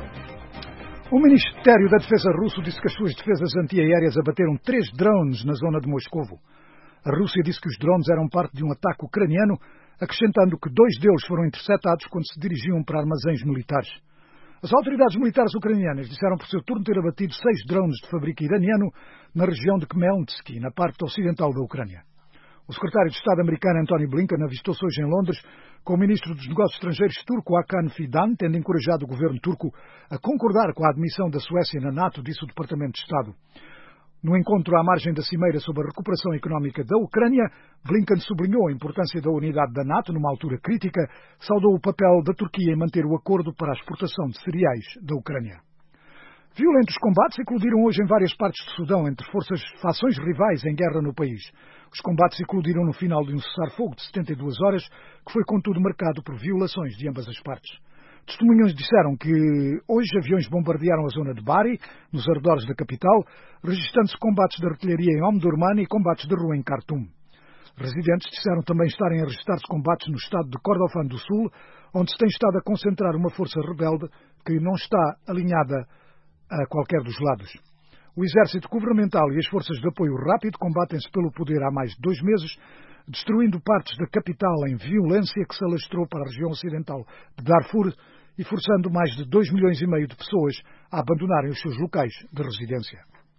O Ministério da Defesa russo disse que as suas defesas antiaéreas abateram três drones na zona de Moscovo. A Rússia disse que os drones eram parte de um ataque ucraniano, acrescentando que dois deles foram interceptados quando se dirigiam para armazéns militares. As autoridades militares ucranianas disseram por seu turno ter abatido seis drones de fabrico iraniano na região de Khmelnytsky, na parte ocidental da Ucrânia. O secretário de Estado americano Antony Blinken avistou-se hoje em Londres com o ministro dos Negócios Estrangeiros turco Hakan Fidan, tendo encorajado o governo turco a concordar com a admissão da Suécia na NATO, disse o Departamento de Estado. No encontro à margem da Cimeira sobre a recuperação económica da Ucrânia, Blinken sublinhou a importância da unidade da NATO numa altura crítica, saudou o papel da Turquia em manter o acordo para a exportação de cereais da Ucrânia. Violentos combates eclodiram hoje em várias partes do Sudão entre forças fações rivais em guerra no país. Os combates eclodiram no final de um cessar-fogo de setenta e duas horas, que foi contudo marcado por violações de ambas as partes. Testemunhas disseram que hoje aviões bombardearam a zona de Bari, nos arredores da capital, registrando-se combates de artilharia em Omdurman e combates de rua em Khartoum. Residentes disseram também estarem a registrar-se combates no estado de Kordofan do Sul, onde se tem estado a concentrar uma força rebelde que não está alinhada a qualquer dos lados. O exército governamental e as forças de apoio rápido combatem-se pelo poder há mais de dois meses, destruindo partes da capital em violência que se alastrou para a região ocidental de Darfur e forçando mais de dois milhões e meio de pessoas a abandonarem os seus locais de residência.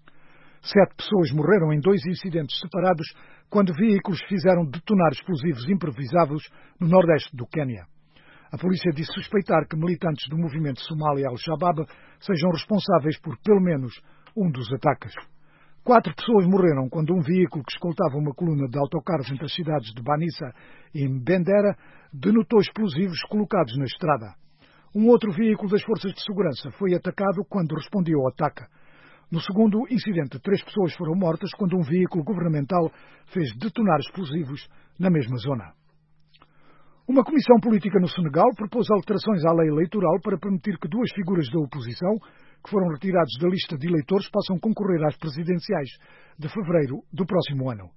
Sete pessoas morreram em dois incidentes separados quando veículos fizeram detonar explosivos improvisados no nordeste do Quênia. A polícia disse suspeitar que militantes do movimento Somali Al-Shabaab sejam responsáveis por pelo menos um dos ataques. Quatro pessoas morreram quando um veículo que escoltava uma coluna de autocarros entre as cidades de Banissa e Mbendera denotou explosivos colocados na estrada. Um outro veículo das forças de segurança foi atacado quando respondia ao ataque. No segundo incidente, três pessoas foram mortas quando um veículo governamental fez detonar explosivos na mesma zona. Uma comissão política no Senegal propôs alterações à lei eleitoral para permitir que duas figuras da oposição, que foram retirados da lista de eleitores, possam concorrer às presidenciais de fevereiro do próximo ano.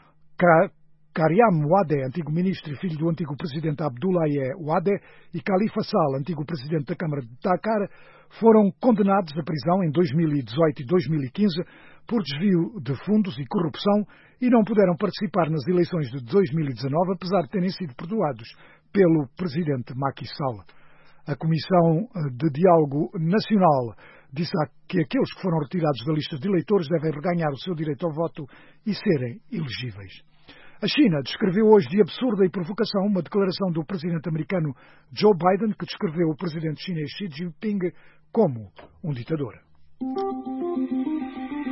Karyam Wade, antigo ministro e filho do antigo presidente Abdoulaye Wade, e Khalifa Sall, antigo presidente da Câmara de Dakar, foram condenados à prisão em dois mil e dezoito e dois mil e quinze por desvio de fundos e corrupção e não puderam participar nas eleições de dois mil e dezanove, apesar de terem sido perdoados pelo presidente Macky Sall. A Comissão de Diálogo Nacional disse que aqueles que foram retirados da lista de eleitores devem reganhar o seu direito ao voto e serem elegíveis. A China descreveu hoje de absurda e provocação uma declaração do presidente americano Joe Biden, que descreveu o presidente chinês Xi Jinping como um ditador.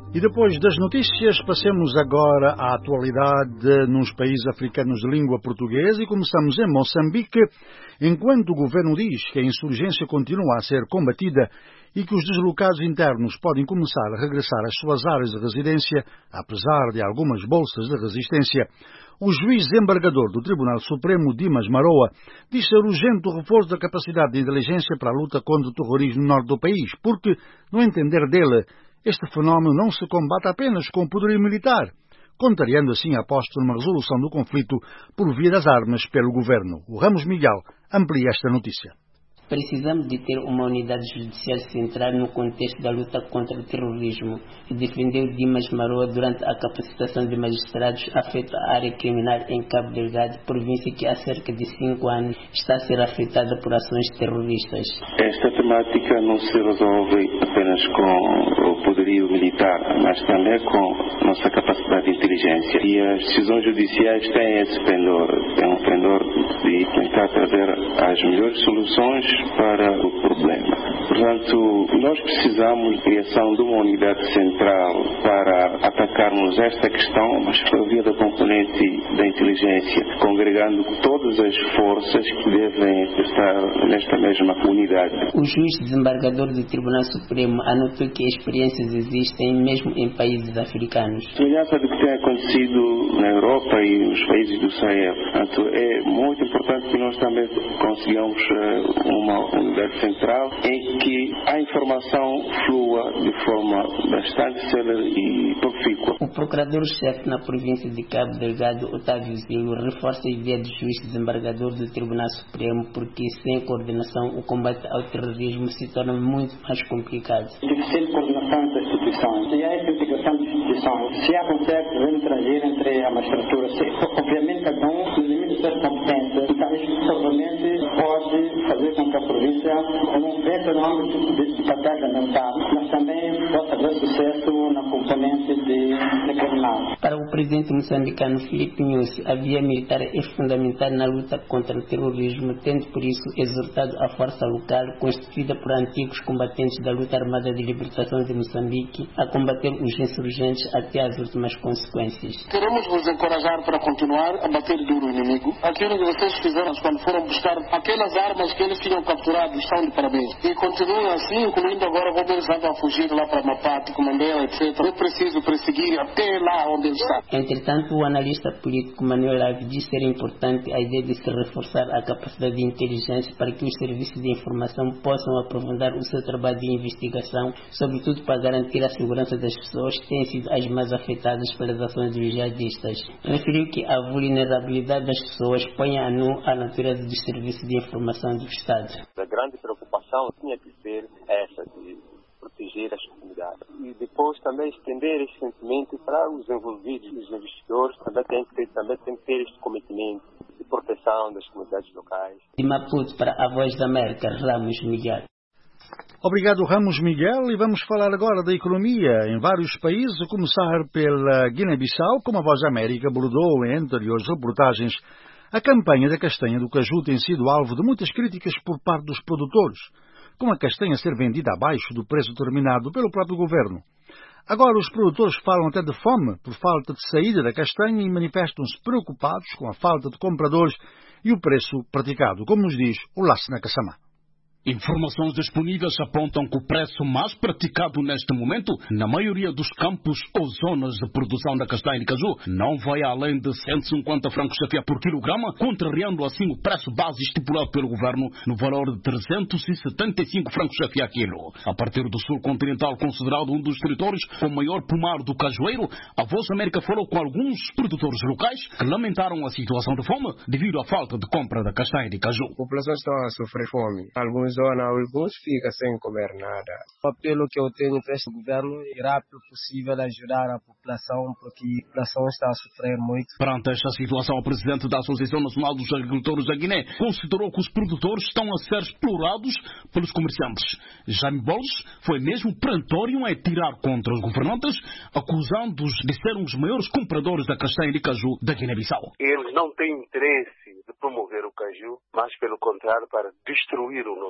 E depois das notícias, passemos agora à atualidade nos países africanos de língua portuguesa e começamos em Moçambique, enquanto o governo diz que a insurgência continua a ser combatida e que os deslocados internos podem começar a regressar às suas áreas de residência, apesar de algumas bolsas de resistência. O juiz desembargador do Tribunal Supremo, Dimas Maroa, diz ser urgente o reforço da capacidade de inteligência para a luta contra o terrorismo no norte do país, porque, no entender dele, este fenómeno não se combate apenas com o poderio militar, contrariando assim a aposta numa resolução do conflito por via das armas pelo governo. O Ramos Miguel amplia esta notícia. Precisamos de ter uma unidade judicial central no contexto da luta contra o terrorismo, defendeu Dimas Maroa durante a capacitação de magistrados afeto à área criminal em Cabo Delgado, província que há cerca de cinco anos está a ser afetada por ações terroristas. Esta temática não se resolve apenas com o poderio militar, mas também com nossa capacidade de inteligência. E as decisões judiciais têm esse pendor, têm um pendor de tentar trazer as melhores soluções para o problema. Portanto, nós precisamos de criação de uma unidade central para atacarmos esta questão, mas por via da componente da inteligência, congregando todas as forças que devem estar nesta mesma unidade. O juiz desembargador do Tribunal Supremo anotou que experiências existem mesmo em países africanos. Semelhança do que tem acontecido na Europa e nos países do Sahel. Portanto, é muito importante que nós também consigamos uma uma unidade central em que a informação flua de forma bastante célere e profícua. O procurador-chefe na província de Cabo Delgado, Otávio Zilo, reforça a ideia do juiz desembargador do Tribunal Supremo porque sem coordenação o combate ao terrorismo se torna muito mais complicado. Deficiente coordenação das instituições. E há essa integração das instituições. Se há concerto, devemos trazer entre a magistratura. Obviamente, cada um, nos limites das competências, então isto provavelmente pode fazer com que a província não vença no âmbito de, de batalha mental, mas também possa ter sucesso na componente de, de criminal. Para o presidente moçambicano Filipe Nyusi, a via militar é fundamental na luta contra o terrorismo, tendo por isso exortado a força local, constituída por antigos combatentes da luta armada de libertação de Moçambique, a combater os insurgentes até as últimas consequências. Queremos vos encorajar para continuar a bater duro o inimigo. Aquilo que vocês fizeram quando foram buscar aquelas armas que eles tinham capturado, estão de parabéns. E continuem assim, incluindo agora como eles andam a fugir lá para Mapate, Comandela, etcétera. É preciso perseguir até lá onde eles estão. Entretanto, o analista político Manuel Ave diz ser importante a ideia de se reforçar a capacidade de inteligência para que os serviços de informação possam aprofundar o seu trabalho de investigação, sobretudo para garantir a segurança das pessoas que têm sido as mais afetadas pelas ações dos jihadistas. Referiu que a vulnerabilidade das pessoas põe a nu a natureza dos serviços de informação do Estado. A grande preocupação tinha que ser essa, de proteger as comunidades. E depois também estender esse sentimento para os envolvidos, os investidores, também tem que ter, também tem que ter este cometimento de proteção das comunidades locais. De Maputo para a Voz da América, Ramos Miguel. Obrigado, Ramos Miguel, e vamos falar agora da economia em vários países, a começar pela Guiné-Bissau, como a Voz da América abordou em anteriores reportagens. A campanha da castanha do caju tem sido alvo de muitas críticas por parte dos produtores, com a castanha ser vendida abaixo do preço determinado pelo próprio governo. Agora os produtores falam até de fome por falta de saída da castanha e manifestam-se preocupados com a falta de compradores e o preço praticado, como nos diz o Lassana Kassamá. Informações disponíveis apontam que o preço mais praticado neste momento, na maioria dos campos ou zonas de produção da castanha de caju, não vai além de cento e cinquenta francos C F A por quilograma, contrariando assim o preço base estipulado pelo governo no valor de trezentos e setenta e cinco francos C F A quilo. A partir do sul continental, considerado um dos territórios com o maior pomar do cajueiro, a Voz da América falou com alguns produtores locais que lamentaram a situação de fome devido à falta de compra da castanha de caju. A população está a sofrer fome. Alguns zona, alguns ficam sem comer nada. O apelo que eu tenho para este governo é rápido possível ajudar a população, porque a população está a sofrer muito. Perante esta situação, o presidente da Associação Nacional dos Agricultores da Guiné considerou que os produtores estão a ser explorados pelos comerciantes. Jaime Boles foi mesmo perentório em tirar contra os governantes, acusando-os de serem os maiores compradores da castanha de caju da Guiné-Bissau. Eles não têm interesse de promover o caju, mas pelo contrário para destruir o nosso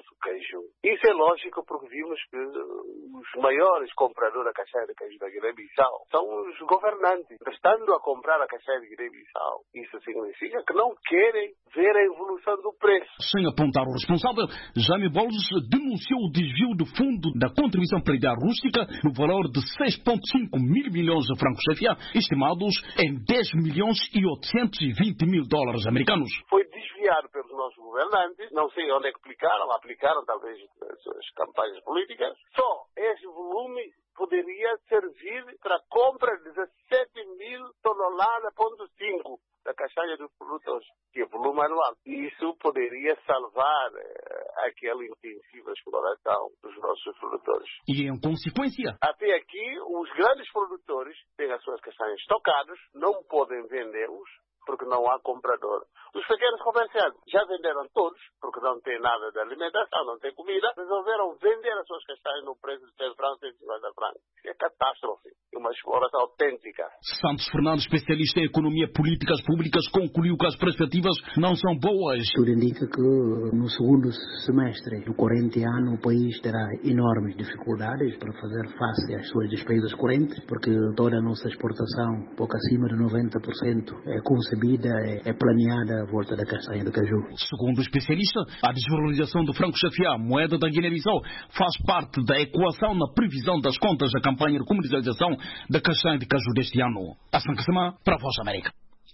nosso queijo. Isso é lógico porque vimos que os maiores compradores da castanha de queijo da Guiné-Bissau são os governantes. Estando a comprar a castanha de Guiné-Bissau, isso significa que não querem ver a evolução do preço. Sem apontar o responsável, Jaime Bolos denunciou o desvio de fundo da contribuição predial rústica no valor de seis vírgula cinco mil milhões de francos C F A, estimados em dez milhões e oitocentos e vinte mil dólares americanos. Foi desviado pelos nossos governantes, não sei onde é que aplicaram, aplicaram talvez nas suas campanhas políticas. Só esse volume poderia servir para a compra de dezessete mil toneladas, ponto cinco da castanha dos produtores, que é volume anual. Isso poderia salvar eh, aquela intensiva exploração dos nossos produtores. E em consequência? Até aqui, os grandes produtores têm as suas castanhas estocadas, não podem vendê-los, porque não há comprador. Os pequenos comerciantes já venderam todos, porque não tem nada de alimentação, não tem comida, resolveram vender as suas castanhas no preço de cem francos, cento e cinquenta francos. É catástrofe, é uma exploração autêntica. Santos Fernandes, especialista em economia e políticas públicas, concluiu que as perspectivas não são boas. Tudo indica que no segundo semestre do corrente ano o país terá enormes dificuldades para fazer face às suas despesas correntes, porque toda a nossa exportação, pouco acima de noventa por cento, é concebida, é planeada à volta da castanha de caju. Segundo o especialista, a desvalorização do franco C F A, moeda da Guiné-Bissau, faz parte da equação na previsão das contas da campanha de comercialização da castanha de caju deste ano. Hassan Kassamá, para a Voz da América.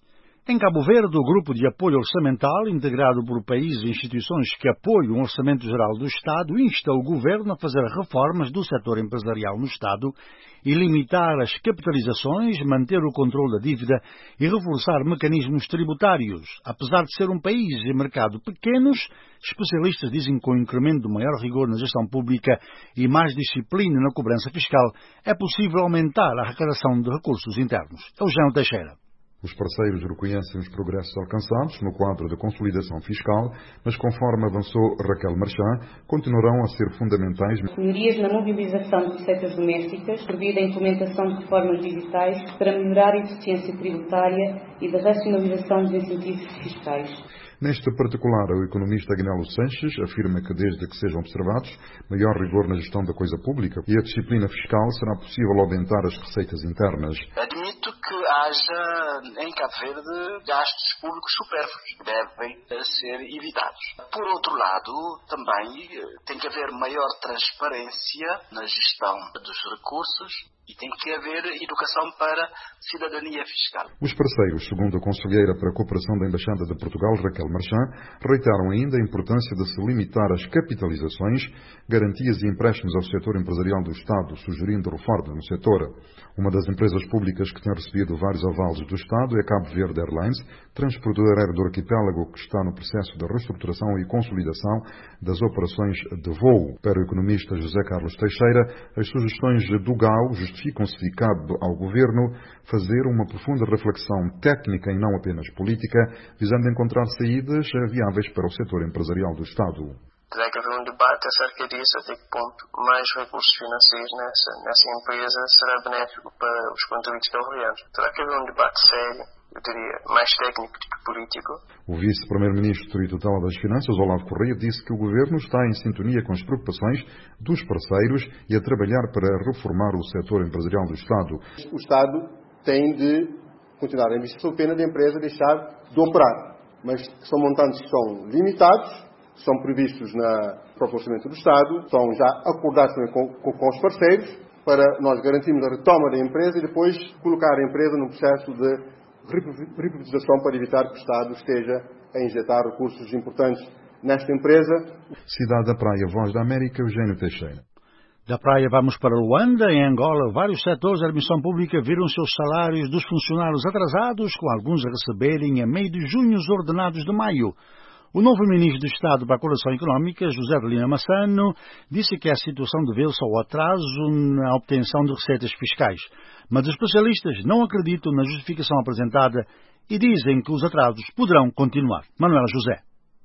Em Cabo Verde, o Grupo de Apoio Orçamental, integrado por países e instituições que apoiam o Orçamento Geral do Estado, insta o Governo a fazer reformas do setor empresarial no Estado e limitar as capitalizações, manter o controle da dívida e reforçar mecanismos tributários. Apesar de ser um país e mercado pequenos, especialistas dizem que com o incremento do maior rigor na gestão pública e mais disciplina na cobrança fiscal, é possível aumentar a arrecadação de recursos internos. Eugênio Teixeira. Os parceiros reconhecem os progressos alcançados no quadro da consolidação fiscal, mas conforme avançou Raquel Marchand, continuarão a ser fundamentais melhorias na mobilização de receitas domésticas devido à implementação de reformas digitais para melhorar a eficiência tributária e da racionalização dos incentivos fiscais. Neste particular, o economista Agnello Sanches afirma que desde que sejam observados maior rigor na gestão da coisa pública e a disciplina fiscal, será possível aumentar as receitas internas. Admito que haja em Cabo Verde gastos públicos supérfluos que devem ser evitados. Por outro lado, também tem que haver maior transparência na gestão dos recursos e tem que haver educação para cidadania fiscal. Os parceiros, segundo a conselheira para a cooperação da Embaixada de Portugal, Raquel Marchand, reiteram ainda a importância de se limitar as capitalizações, garantias e empréstimos ao setor empresarial do Estado, sugerindo reforma no setor. Uma das empresas públicas que tem recebido vários avalos do Estado é a Cabo Verde Airlines, transportador aéreo do arquipélago que está no processo de reestruturação e consolidação das operações de voo. Para o economista José Carlos Teixeira, as sugestões do G A U justificam-se de cabe ao Governo fazer uma profunda reflexão técnica e não apenas política, visando encontrar saídas viáveis para o setor empresarial do Estado. Terá que haver um debate acerca disso, até que ponto mais recursos financeiros nessa, nessa empresa será benéfico para os contribuintes da Terá que haver um debate sério, eu diria, mais técnico do que político. O vice-primeiro-ministro e tutela das Finanças, Olavo Correia, disse que o Governo está em sintonia com as preocupações dos parceiros e a trabalhar para reformar o setor empresarial do Estado. O Estado tem de continuar a investir sob pena da empresa deixar de operar, mas são montantes que são limitados, são previstos na próprio orçamento do Estado, estão já acordados também com, com, com os parceiros, para nós garantirmos a retoma da empresa e depois colocar a empresa num processo de reprivatização para evitar que o Estado esteja a injetar recursos importantes nesta empresa. Cidade da Praia, Voz da América, Eugênio Teixeira. Da praia vamos para Luanda. Em Angola, vários setores da administração pública viram seus salários dos funcionários atrasados, com alguns a receberem a meio de junho os ordenados de maio. O novo ministro de Estado para a Coordenação Económica, José de Lima Massano, disse que a situação deveu-se ao atraso na obtenção de receitas fiscais. Mas os especialistas não acreditam na justificação apresentada e dizem que os atrasos poderão continuar. Manuela José.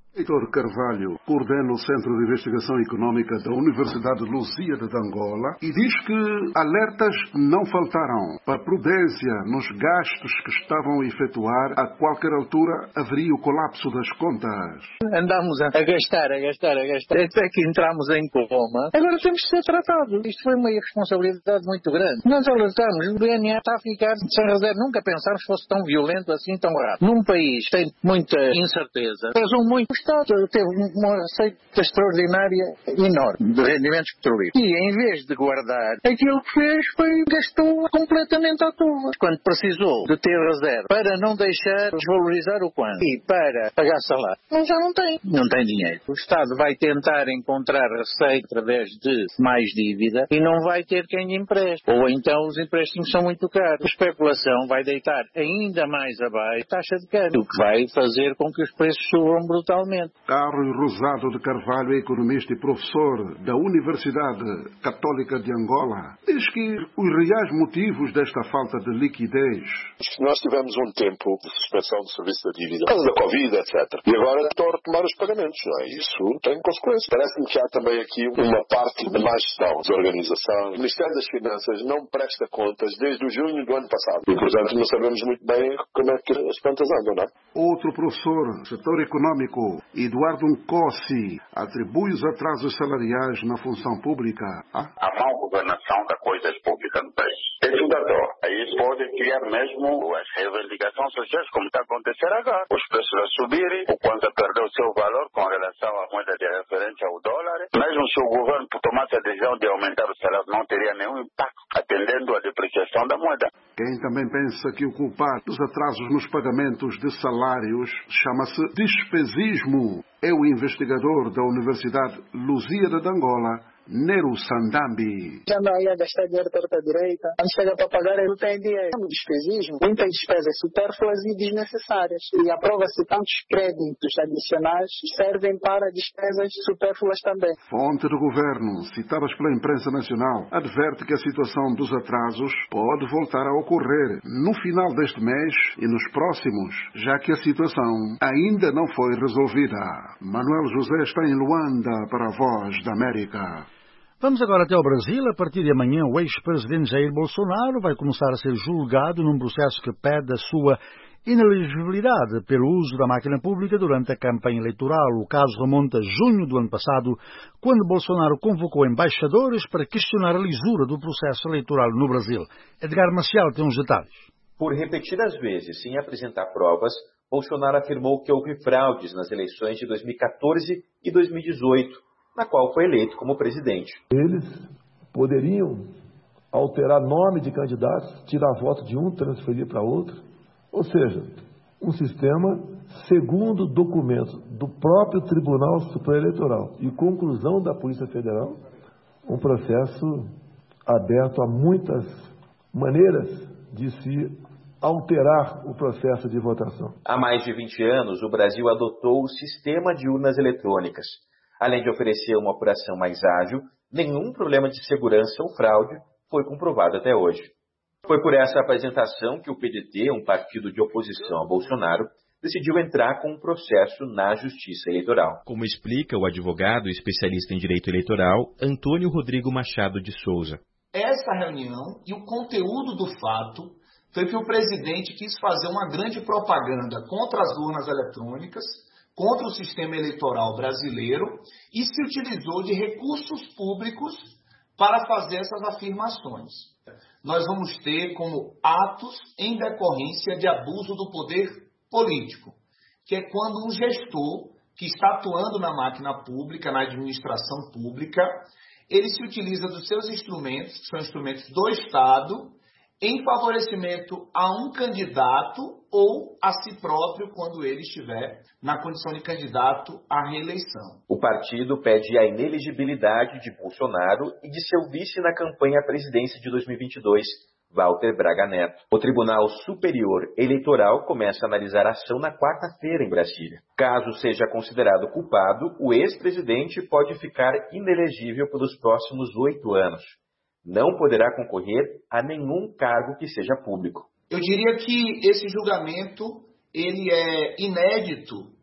Heitor Carvalho coordena o Centro de Investigação Econômica da Universidade Lusíada de Angola e diz que alertas não faltaram para prudência nos gastos que estavam a efetuar. A qualquer altura haveria o colapso das contas. Andamos a gastar, a gastar, a gastar, até que entramos em coma. Agora temos que ser tratados. Isto foi uma irresponsabilidade muito grande. Nós alertamos, o B N A está a ficar sem reserva. Nunca pensar que fosse tão violento assim, tão rápido. Num país que tem muita incerteza, pesam muito. O Estado teve uma receita extraordinária, enorme, de rendimentos petroleiros. E em vez de guardar, aquilo que fez foi gastou completamente à toa. Quando precisou de ter reserva para não deixar desvalorizar o quanto e para pagar salário, mas já não tem. Não tem dinheiro. O Estado vai tentar encontrar receita através de mais dívida e não vai ter quem empreste. Ou então os empréstimos são muito caros. A especulação vai deitar ainda mais abaixo a taxa de câmbio, o que vai fazer com que os preços subam brutalmente. Carlos Rosado de Carvalho é economista e professor da Universidade Católica de Angola. Diz que os reais motivos desta falta de liquidez... Nós tivemos um tempo de suspensão do serviço da dívida, por causa da Covid, etcétera. E agora estão a retomar os pagamentos. Não é? Isso tem consequências. Parece-me que há também aqui uma parte de má gestão, desorganização. O Ministério das Finanças não presta contas desde o junho do ano passado. E, portanto, não sabemos muito bem como é que as contas andam, não é? Outro professor, setor econômico, Eduardo Nkossi, atribui os atrasos salariais na função pública a... a má governação das coisas públicas no país. É tudo à toa. Aí pode criar mesmo as reivindicações sociais, como está acontecendo agora. Os preços a subirem, o quanto perdeu o seu valor com relação à moeda de referência ao dólar. Mesmo se o governo tomasse a decisão de aumentar o salário, não teria nenhum impacto, atendendo à depreciação da moeda. Quem também pensa que o culpado dos atrasos nos pagamentos de salários chama-se despesismo é o investigador da Universidade Lusíada de Angola, Nero Sandambi. Já não ia gastar dinheiro torta direita. Quando chega para pagar, ele não tem dinheiro. No despesismo, muitas despesas supérfluas e desnecessárias. E aprova-se tantos créditos adicionais que servem para despesas supérfluas também. Fonte do governo, citadas pela imprensa nacional, adverte que a situação dos atrasos pode voltar a ocorrer no final deste mês e nos próximos, já que a situação ainda não foi resolvida. Manuel José está em Luanda para a Voz da América. Vamos agora até ao Brasil. A partir de amanhã, o ex-presidente Jair Bolsonaro vai começar a ser julgado num processo que pede a sua inelegibilidade pelo uso da máquina pública durante a campanha eleitoral. O caso remonta a junho do ano passado, quando Bolsonaro convocou embaixadores para questionar a lisura do processo eleitoral no Brasil. Edgar Marcial tem uns detalhes. Por repetidas vezes, sem apresentar provas, Bolsonaro afirmou que houve fraudes nas eleições de dois mil e quatorze e dois mil e dezoito, na qual foi eleito como presidente. Eles poderiam alterar nome de candidatos, tirar voto de um, transferir para outro. Ou seja, um sistema segundo documento do próprio Tribunal Superior Eleitoral e conclusão da Polícia Federal, um processo aberto a muitas maneiras de se alterar o processo de votação. Há mais de vinte anos, o Brasil adotou o sistema de urnas eletrônicas. Além de oferecer uma apuração mais ágil, nenhum problema de segurança ou fraude foi comprovado até hoje. Foi por essa apresentação que o P D T, um partido de oposição a Bolsonaro, decidiu entrar com um processo na Justiça Eleitoral. Como explica o advogado e especialista em direito eleitoral, Antônio Rodrigo Machado de Souza. Essa reunião e o conteúdo do fato foi que o presidente quis fazer uma grande propaganda contra as urnas eletrônicas, contra o sistema eleitoral brasileiro e se utilizou de recursos públicos para fazer essas afirmações. Nós vamos ter como atos em decorrência de abuso do poder político, que é quando um gestor que está atuando na máquina pública, na administração pública, ele se utiliza dos seus instrumentos, que são instrumentos do Estado, em favorecimento a um candidato ou a si próprio quando ele estiver na condição de candidato à reeleição. O partido pede a inelegibilidade de Bolsonaro e de seu vice na campanha à presidência de dois mil e vinte e dois, Walter Braga Neto. O Tribunal Superior Eleitoral começa a analisar a ação na quarta-feira em Brasília. Caso seja considerado culpado, o ex-presidente pode ficar inelegível pelos próximos oito anos. Não poderá concorrer a nenhum cargo que seja público. Eu diria que esse julgamento ele é inédito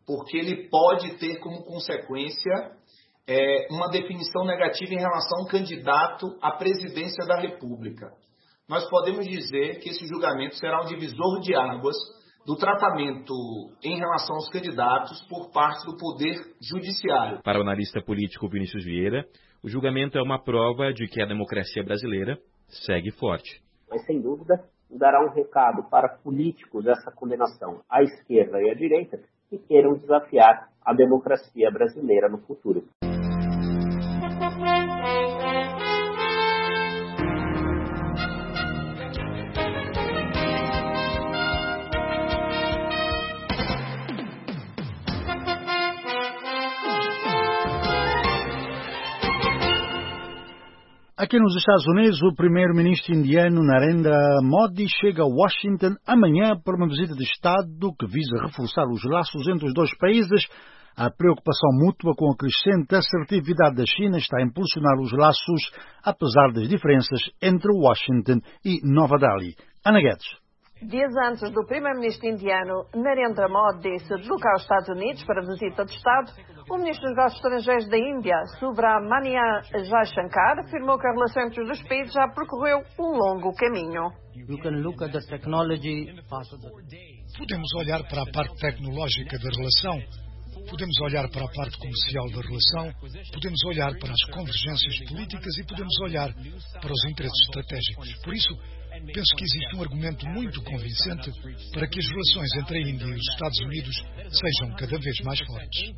porque ele pode ter como consequência é, uma definição negativa em relação a um candidato à presidência da República. Nós podemos dizer que esse julgamento será um divisor de águas do tratamento em relação aos candidatos por parte do Poder Judiciário. Para o analista político Vinícius Vieira, o julgamento é uma prova de que a democracia brasileira segue forte. Mas, sem dúvida, dará um recado para políticos dessa condenação, à esquerda e à direita, que queiram desafiar a democracia brasileira no futuro. Aqui nos Estados Unidos, o primeiro-ministro indiano Narendra Modi chega a Washington amanhã para uma visita de Estado que visa reforçar os laços entre os dois países. A preocupação mútua com a crescente assertividade da China está a impulsionar os laços, apesar das diferenças entre Washington e Nova Delhi. Ana Guedes. Dias antes do primeiro-ministro indiano Narendra Modi se deslocar aos Estados Unidos para visita de Estado, o ministro dos Negócios Estrangeiros da Índia, Subramanian Jaishankar, afirmou que a relação entre os dois países já percorreu um longo caminho. Podemos olhar para a parte tecnológica da relação, podemos olhar para a parte comercial da relação, podemos olhar para as convergências políticas e podemos olhar para os interesses estratégicos. Por isso, penso que existe um argumento muito convincente para que as relações entre a Índia e os Estados Unidos sejam cada vez mais fortes.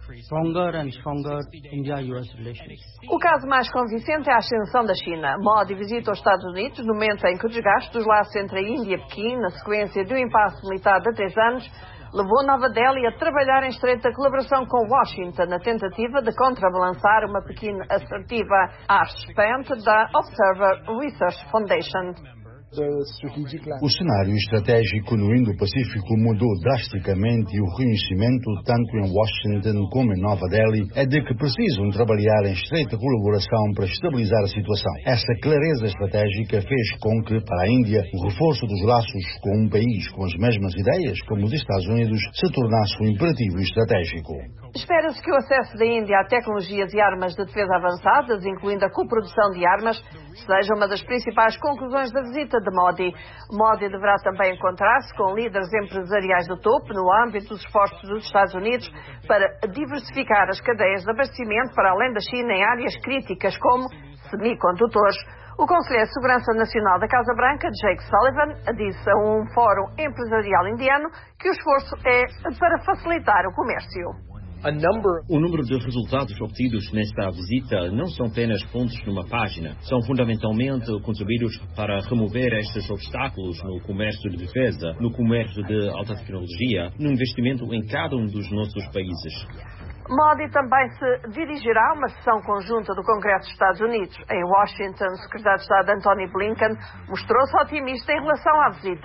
O caso mais convincente é a ascensão da China. Modi visita os Estados Unidos no momento em que o desgaste dos laços entre a Índia e Pequim, na sequência de um impasse militar de três anos, levou Nova Delhi a trabalhar em estreita colaboração com Washington na tentativa de contrabalançar uma pequena assertiva Ash Spence da Observer Research Foundation. O cenário estratégico no Indo-Pacífico mudou drasticamente e o reconhecimento, tanto em Washington como em Nova Delhi, é de que precisam trabalhar em estreita colaboração para estabilizar a situação. Essa clareza estratégica fez com que, para a Índia, o reforço dos laços com um país com as mesmas ideias como os Estados Unidos se tornasse um imperativo estratégico. Espera-se que o acesso da Índia a tecnologias e armas de defesa avançadas, incluindo a coprodução de armas, seja uma das principais conclusões da visita de Modi. Modi deverá também encontrar-se com líderes empresariais do topo no âmbito dos esforços dos Estados Unidos para diversificar as cadeias de abastecimento para além da China em áreas críticas como semicondutores. O Conselheiro de Segurança Nacional da Casa Branca, Jake Sullivan, disse a um fórum empresarial indiano que o esforço é para facilitar o comércio. O número de resultados obtidos nesta visita não são apenas pontos numa página, são fundamentalmente contribuídos para remover estes obstáculos no comércio de defesa, no comércio de alta tecnologia, no investimento em cada um dos nossos países. Modi também se dirigirá a uma sessão conjunta do Congresso dos Estados Unidos. Em Washington, o secretário de Estado Antony Blinken mostrou-se otimista em relação à visita.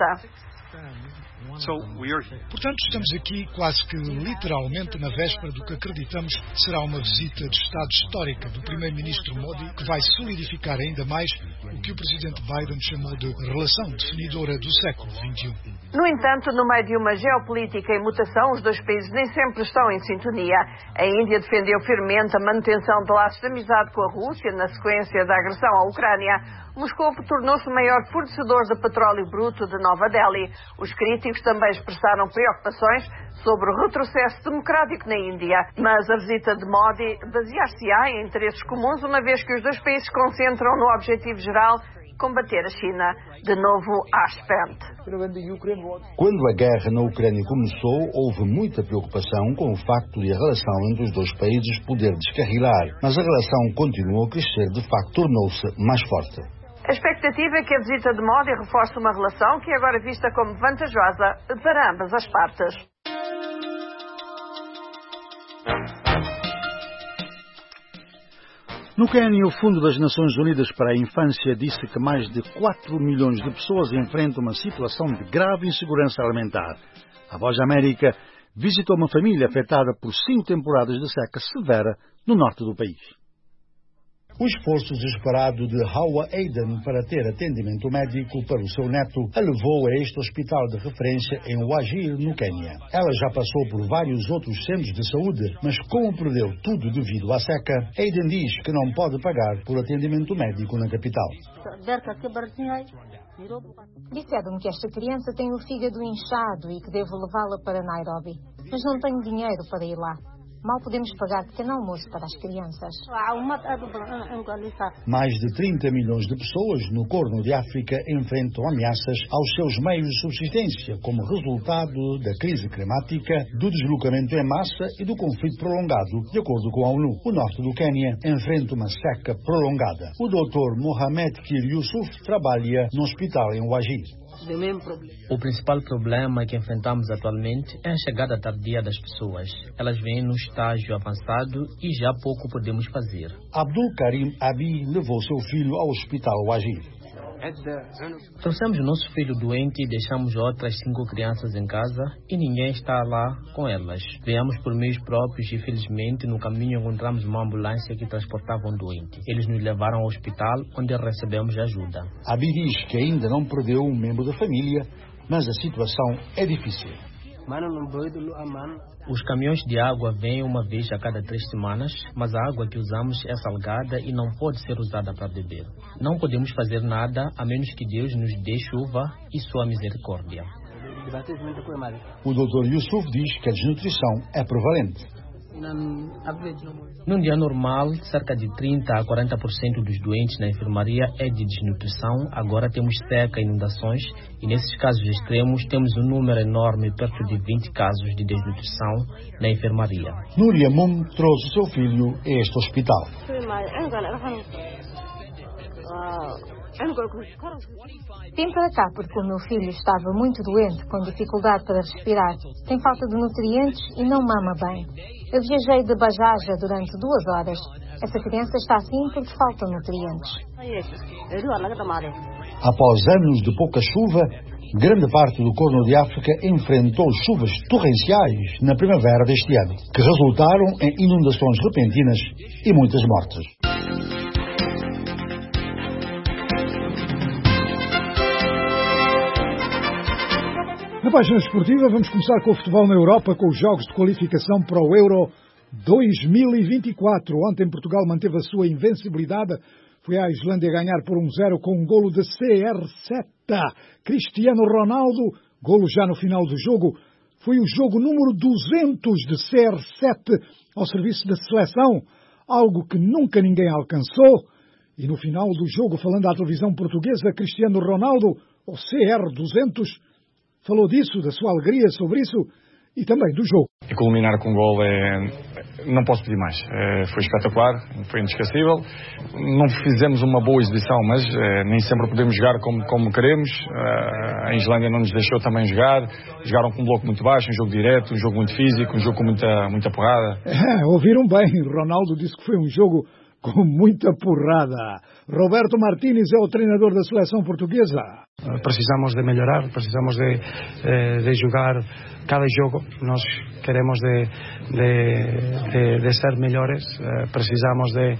Portanto, estamos aqui quase que literalmente na véspera do que acreditamos será uma visita de Estado histórica do primeiro-ministro Modi, que vai solidificar ainda mais o que o presidente Biden chamou de relação definidora do século vinte e um. No entanto, no meio de uma geopolítica em mutação, os dois países nem sempre estão em sintonia. A Índia defendeu firmemente a manutenção de laços de amizade com a Rússia na sequência da agressão à Ucrânia. Moscou tornou-se o maior fornecedor de petróleo bruto de Nova Delhi. Os críticos também expressaram preocupações sobre o retrocesso democrático na Índia. Mas a visita de Modi basear-se-á em interesses comuns, uma vez que os dois países se concentram no objetivo geral: combater a China. De novo, Ash Spence. Quando a guerra na Ucrânia começou, houve muita preocupação com o facto de a relação entre os dois países poder descarrilar, mas a relação continuou a crescer, de facto tornou-se mais forte. A expectativa é que a visita de Modi reforce uma relação que é agora vista como vantajosa para ambas as partes. No Quênia, o Fundo das Nações Unidas para a Infância disse que mais de quatro milhões de pessoas enfrentam uma situação de grave insegurança alimentar. A Voz da América visitou uma família afetada por cinco temporadas de seca severa no norte do país. O esforço desesperado de Hawa Aden para ter atendimento médico para o seu neto a levou a este hospital de referência em Wajir, no Quênia. Ela já passou por vários outros centros de saúde, mas como perdeu tudo devido à seca, Aden diz que não pode pagar por atendimento médico na capital. Disseram-me que esta criança tem o fígado inchado e que devo levá-la para Nairobi, mas não tenho dinheiro para ir lá. Mal podemos pagar pequeno almoço para as crianças. Mais de trinta milhões de pessoas no Corno de África enfrentam ameaças aos seus meios de subsistência como resultado da crise climática, do deslocamento em massa e do conflito prolongado, de acordo com a ONU. O norte do Quênia enfrenta uma seca prolongada. O doutor Mohamed Kir Yusuf trabalha no hospital em Wajir. O principal problema que enfrentamos atualmente é a chegada tardia das pessoas. Elas vêm no estágio avançado e já pouco podemos fazer. Abdul Karim Abi levou seu filho ao hospital Wajir. Trouxemos o nosso filho doente e deixamos outras cinco crianças em casa e ninguém está lá com elas. Viemos por meios próprios e felizmente no caminho encontramos uma ambulância que transportava um doente. Eles nos levaram ao hospital onde recebemos ajuda. Abi diz que ainda não perdeu um membro da família, mas a situação é difícil. Os caminhões de água vêm uma vez a cada três semanas, mas a água que usamos é salgada e não pode ser usada para beber. Não podemos fazer nada a menos que Deus nos dê chuva e sua misericórdia. O doutor Yusuf diz que a desnutrição é prevalente. Num dia normal, cerca de trinta a quarenta por cento dos doentes na enfermaria é de desnutrição. Agora temos seca e inundações e nesses casos extremos temos um número enorme, perto de vinte casos de desnutrição na enfermaria. Núria Mum trouxe seu filho a este hospital. Vim para cá porque o meu filho estava muito doente, com dificuldade para respirar, tem falta de nutrientes e não mama bem. Eu viajei de Bajaja durante duas horas. Essa criança está assim porque faltam nutrientes. Após anos de pouca chuva, grande parte do Corno de África enfrentou chuvas torrenciais na primavera deste ano, que resultaram em inundações repentinas e muitas mortes. Na página esportiva vamos começar com o futebol na Europa, com os jogos de qualificação para o Euro dois mil e vinte e quatro. Ontem Portugal manteve a sua invencibilidade. Foi à Islândia ganhar por um zero com um golo de C R sete. Cristiano Ronaldo, golo já no final do jogo. Foi o jogo número duzentos de C R sete ao serviço da seleção, algo que nunca ninguém alcançou. E no final do jogo, falando à televisão portuguesa, Cristiano Ronaldo, o C R duzentos, falou disso, da sua alegria sobre isso e também do jogo. E culminar com um gol é... não posso pedir mais. É... Foi espetacular, foi inesquecível. Não fizemos uma boa exibição, mas é... nem sempre podemos jogar como, como queremos. É... A Islândia não nos deixou também jogar. Jogaram com um bloco muito baixo, um jogo direto, um jogo muito físico, um jogo com muita, muita porrada. É, ouviram bem, Ronaldo disse que foi um jogo com muita porrada. Roberto Martínez é o treinador da seleção portuguesa. Precisamos de melhorar, precisamos de, de, de jogar cada jogo. Nós queremos de, de, de, de ser melhores, precisamos de,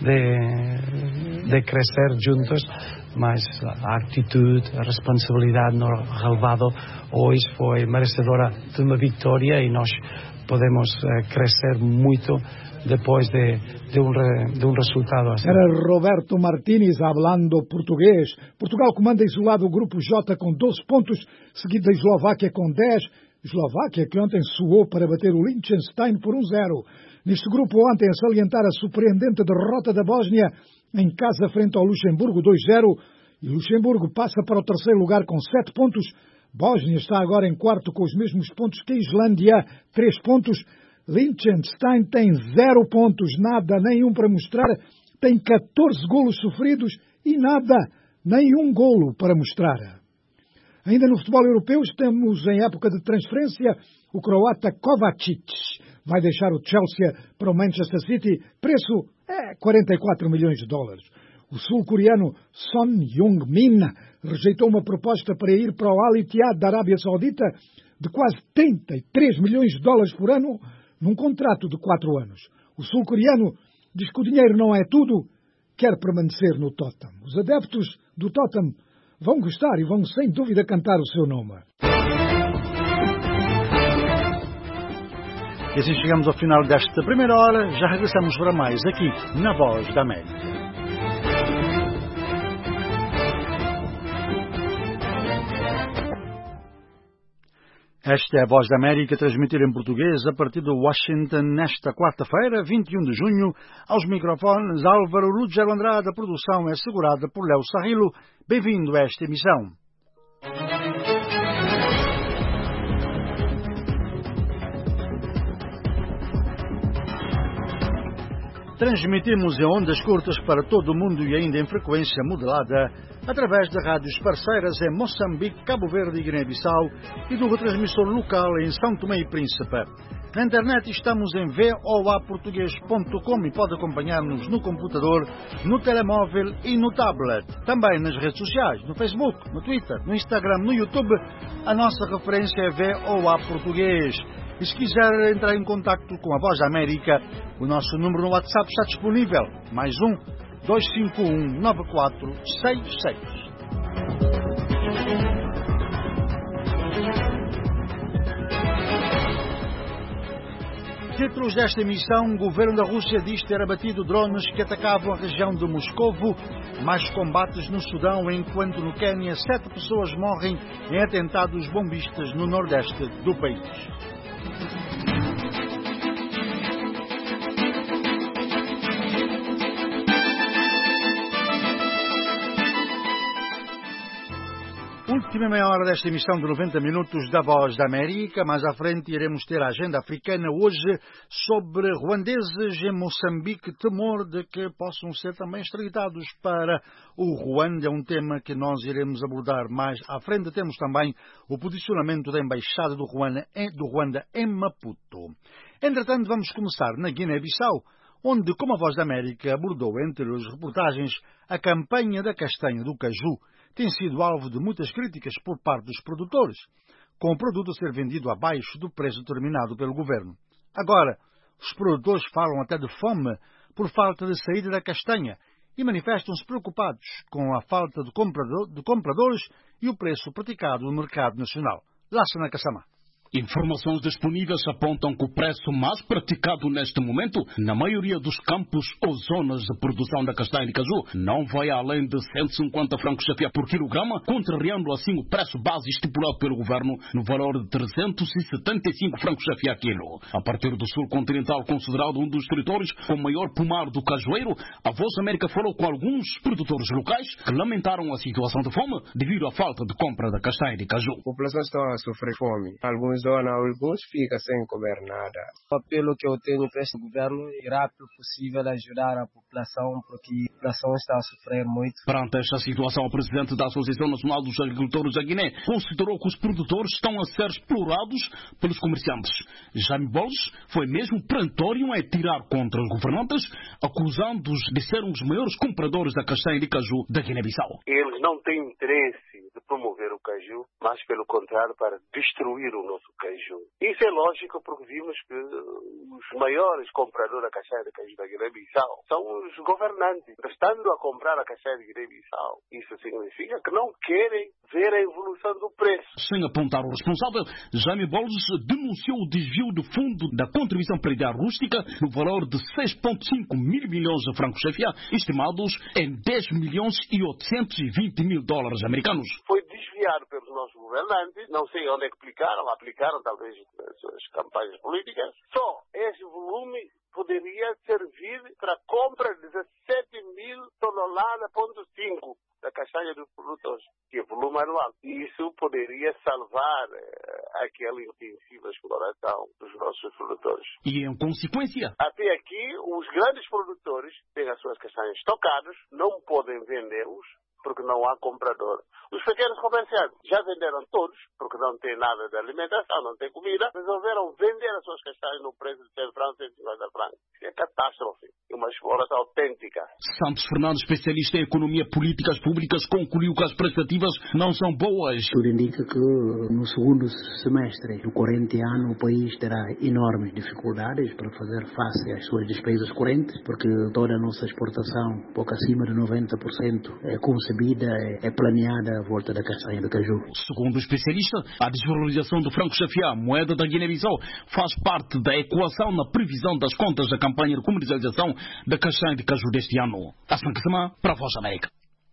de, de crescer juntos, mas a atitude, a responsabilidade no relevado hoje foi merecedora de uma vitória e nós podemos crescer muito depois de, de, um, de um resultado assim. Era Roberto Martínez falando português. Portugal comanda isolado o grupo J com doze pontos, seguido da Eslováquia com dez. Eslováquia que ontem suou para bater o Liechtenstein por um zero. Neste grupo ontem a salientar a surpreendente derrota da Bósnia em casa frente ao Luxemburgo dois zero. E Luxemburgo passa para o terceiro lugar com sete pontos. Bósnia está agora em quarto com os mesmos pontos que a Islândia, três pontos. Liechtenstein tem zero pontos, nada, nenhum para mostrar, tem catorze golos sofridos e nada, nenhum golo para mostrar. Ainda no futebol europeu estamos em época de transferência, o croata Kovacic vai deixar o Chelsea para o Manchester City, preço é quarenta e quatro milhões de dólares. O sul-coreano Son Heung-min rejeitou uma proposta para ir para o Al Ittihad da Arábia Saudita de quase trinta e três milhões de dólares por ano, num contrato de quatro anos. O sul-coreano diz que o dinheiro não é tudo quer permanecer no Totem. Os adeptos do Totem vão gostar e vão sem dúvida cantar o seu nome. E assim chegamos ao final desta primeira hora. Já regressamos para mais aqui na Voz da América. Esta é a Voz da América, transmitida em português a partir de Washington nesta quarta-feira, vinte e um de junho. Aos microfones, Álvaro Ruggiero Andrade. A produção é assegurada por Léo Sarrilo. Bem-vindo a esta emissão. Transmitimos em ondas curtas para todo o mundo e ainda em frequência modulada através de rádios parceiras em Moçambique, Cabo Verde e Guiné-Bissau e do retransmissor local em São Tomé e Príncipe. Na internet estamos em v o a português ponto com e pode acompanhar-nos no computador, no telemóvel e no tablet. Também nas redes sociais, no Facebook, no Twitter, no Instagram, no YouTube. A nossa referência é V O A Português. E se quiser entrar em contato com a Voz da América, o nosso número no WhatsApp está disponível. Mais um, dois cinco um, nove quatro seis seis. Títulos desta emissão: o governo da Rússia diz ter abatido drones que atacavam a região de Moscovo. Mais combates no Sudão, enquanto no Quênia sete pessoas morrem em atentados bombistas no nordeste do país. Última meia hora desta emissão de noventa minutos da Voz da América. Mais à frente iremos ter a agenda africana hoje sobre ruandeses em Moçambique, temor de que possam ser também extraditados para o Ruanda. É um tema que nós iremos abordar mais à frente. Temos também o posicionamento da Embaixada do Ruanda, do Ruanda em Maputo. Entretanto, vamos começar na Guiné-Bissau, onde, como a Voz da América abordou entre as reportagens, a campanha da castanha do caju tem sido alvo de muitas críticas por parte dos produtores, com o produto a ser vendido abaixo do preço determinado pelo governo. Agora, os produtores falam até de fome por falta de saída da castanha e manifestam-se preocupados com a falta de, comprador, de compradores e o preço praticado no mercado nacional. Lassana Kassama. Informações disponíveis apontam que o preço mais praticado neste momento, na maioria dos campos ou zonas de produção da castanha de caju, não vai além de cento e cinquenta francos C F A por quilograma, contrariando assim o preço base estipulado pelo governo no valor de trezentos e setenta e cinco francos C F A quilo. A partir do sul continental, considerado um dos territórios com maior pomar do cajueiro, a Voz da América falou com alguns produtores locais que lamentaram a situação de fome devido à falta de compra da castanha de caju. A população está a sofrer fome. Alguns dona, alguns ficam sem comer nada. O apelo que eu tenho para este governo é rápido possível ajudar a população, porque a população está a sofrer muito. Perante esta situação, o presidente da Associação Nacional dos Agricultores da Guiné considerou que os produtores estão a ser explorados pelos comerciantes. Jaime Bolles foi mesmo perentório em tirar contra os governantes, acusando-os de serem os maiores compradores da castanha de caju da Guiné-Bissau. Eles não têm interesse de promover o caju, mas pelo contrário para destruir o nosso caju. Isso é lógico porque vimos que os maiores compradores da castanha de caju da Guiné-Bissau são os governantes. Estando a comprar a castanha de Guiné-Bissau, isso significa que não querem ver a evolução do preço. Sem apontar o responsável, Jaime Bolles denunciou o desvio de fundo da contribuição predial rústica no valor de seis vírgula cinco mil milhões de francos C F A, estimados em dez milhões e oitocentos e vinte mil dólares americanos. Foi desviado pelos nossos governantes, não sei onde é que aplicaram, aplicaram talvez nas suas campanhas políticas. Só esse volume poderia servir para a compra de dezessete mil toneladas, ponto cinco da castanha dos produtores, que é volume anual. E isso poderia salvar eh, aquela intensiva exploração dos nossos produtores. E em consequência? Até aqui, os grandes produtores têm as suas castanhas estocadas, não podem vendê-los, porque não há comprador. Os pequenos comerciantes já venderam todos, porque não têm nada de alimentação, não têm comida, resolveram vender as suas castanhas no preço de cem francos, cento e cinquenta francos. É catástrofe, uma exploração autêntica. Santos Fernando, especialista em economia políticas públicas, concluiu que as perspectivas não são boas. Tudo indica que no segundo semestre do corrente ano o país terá enormes dificuldades para fazer face às suas despesas correntes, porque toda a nossa exportação, pouco acima de noventa por cento, é concebida, é planeada à volta da castanha de caju. Segundo o especialista, a desvalorização do franco xavier, moeda da Guiné-Bissau, faz parte da equação na previsão das contas da campanha de comercialização da castanha de caju deste ano. Hassan Kasama, para a Voz da América.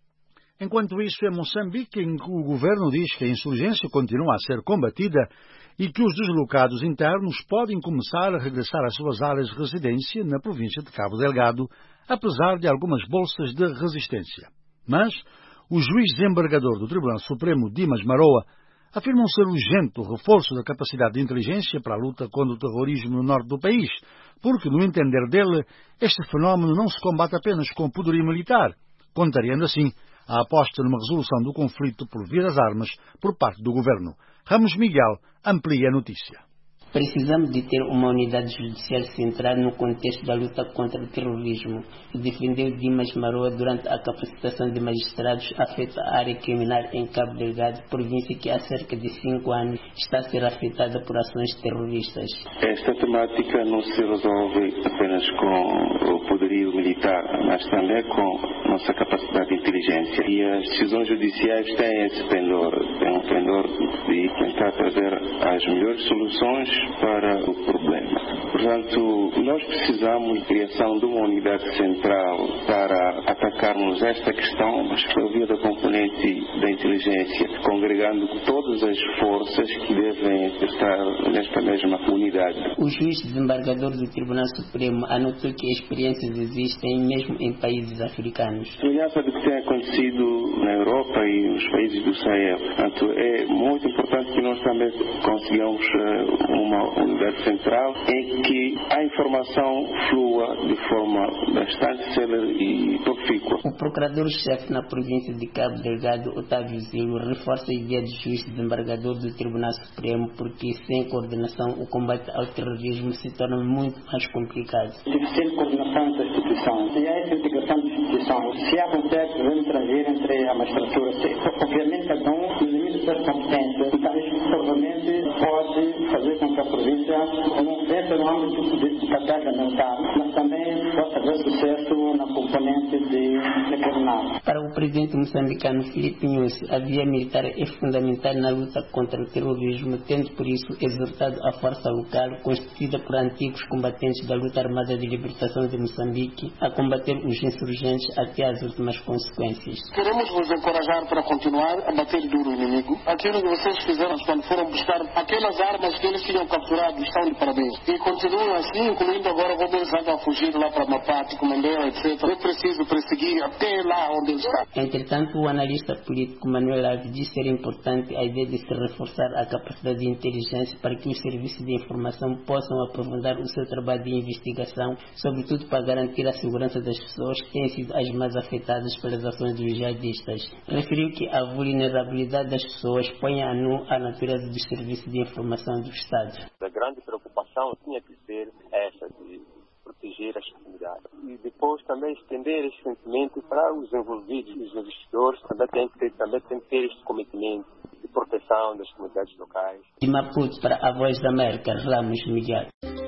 Enquanto isso, em Moçambique, o governo diz que a insurgência continua a ser combatida e que os deslocados internos podem começar a regressar às suas áreas de residência na província de Cabo Delgado, apesar de algumas bolsas de resistência. Mas o juiz desembargador do Tribunal Supremo, Dimas Maroa, afirma ser urgente o reforço da capacidade de inteligência para a luta contra o terrorismo no norte do país, porque, no entender dele, este fenómeno não se combate apenas com poderio militar, contrariando assim a aposta numa resolução do conflito por via das armas por parte do governo. Ramos Miguel amplia a notícia. Precisamos de ter uma unidade judicial centrada no contexto da luta contra o terrorismo, defendeu Dimas Maroa durante a capacitação de magistrados afeta a área criminal em Cabo Delgado, província que há cerca de cinco anos está a ser afetada por ações terroristas. Esta temática não se resolve apenas com o poderio militar, mas também com nossa capacidade de inteligência. E as decisões judiciais têm esse pendor, têm um pendor de tentar trazer as melhores soluções para o problema. Portanto, nós precisamos de criação de uma unidade central para atacarmos esta questão, mas por via da componente da inteligência, congregando todas as forças que devem estar nesta mesma unidade. O juiz desembargador do Tribunal Supremo anotou que experiências existem mesmo em países africanos. Semelhança do que tem acontecido na Europa e nos países do Sahel. Portanto, é muito importante que nós também consigamos uma uma unidade central em que a informação flua de forma bastante célere e profícua. O procurador-chefe na província de Cabo Delgado, Otávio Zilo, reforça a ideia de juiz desembargador do Tribunal Supremo porque sem coordenação o combate ao terrorismo se torna muito mais complicado. Deficiente coordenação das instituições. Se há essa integração das instituições, se há contexto de trazer entre a magistratura, obviamente cada um nos limites das competências, então isso provavelmente pode fazer com que a província não vença no âmbito de estratégia militar, mas também possa haver sucesso na componente de criminal. Para o presidente moçambicano Filipe Nyusi, a via militar é fundamental na luta contra o terrorismo, tendo por isso exortado a força local, constituída por antigos combatentes da luta armada de libertação de Moçambique, a combater os insurgentes até as últimas consequências. Queremos vos encorajar para continuar a bater duro o inimigo. Aquilo que vocês fizeram quando foram buscar aquelas armas que eles tinham capturado, estão de parabéns. E continuem assim, incluindo agora começando a fugir lá para Mapate, Comandela, etcétera. É preciso perseguir até lá onde eles estão. Entretanto, o analista político Manuel Alves diz ser importante a ideia de se reforçar a capacidade de inteligência para que os serviços de informação possam aprofundar o seu trabalho de investigação, sobretudo para garantir a segurança das pessoas que têm sido as mais afetadas pelas ações dos jihadistas. Referiu que a vulnerabilidade das pessoas põe a nu a natureza dos serviços de informação do Estado. A grande preocupação tinha que ser essa de proteger as comunidades. E depois também estender esse sentimento para os envolvidos, os investidores, também tem que ter, também tem que ter este cometimento de proteção das comunidades locais. De Maputo para a Voz da América, Ramos Miguel.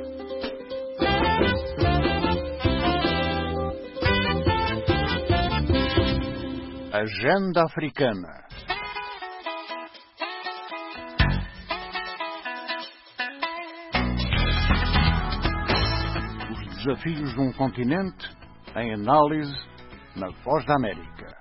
Agenda Africana. Os desafios de um continente em análise na Voz da América.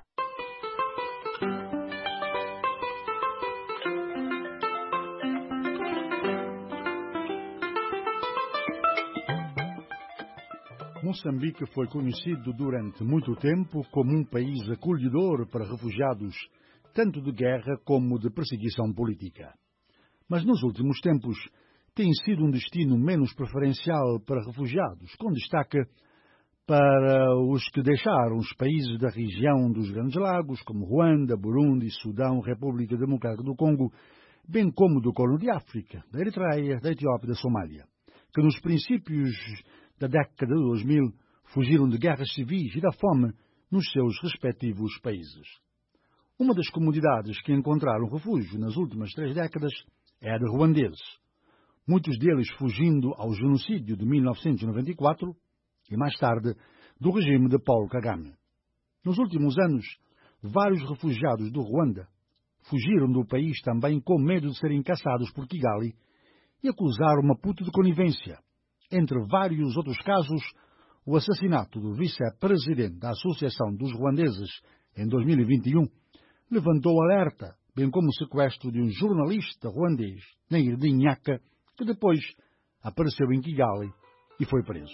Moçambique foi conhecido durante muito tempo como um país acolhedor para refugiados, tanto de guerra como de perseguição política. Mas nos últimos tempos tem sido um destino menos preferencial para refugiados, com destaque para os que deixaram os países da região dos Grandes Lagos, como Ruanda, Burundi, Sudão, República Democrática do Congo, bem como do Corno de África, da Eritreia, da Etiópia e da Somália, que nos princípios da década de dois mil fugiram de guerras civis e da fome nos seus respectivos países. Uma das comunidades que encontraram refúgio nas últimas três décadas é a de ruandeses, muitos deles fugindo ao genocídio de mil novecentos e noventa e quatro e mais tarde do regime de Paul Kagame. Nos últimos anos, vários refugiados do Ruanda fugiram do país também com medo de serem caçados por Kigali e acusaram Maputo de conivência. Entre vários outros casos, o assassinato do vice-presidente da Associação dos Ruandeses em dois mil e vinte e um levantou alerta, bem como o sequestro de um jornalista ruandês, Neir Dinhaka, que depois apareceu em Kigali e foi preso.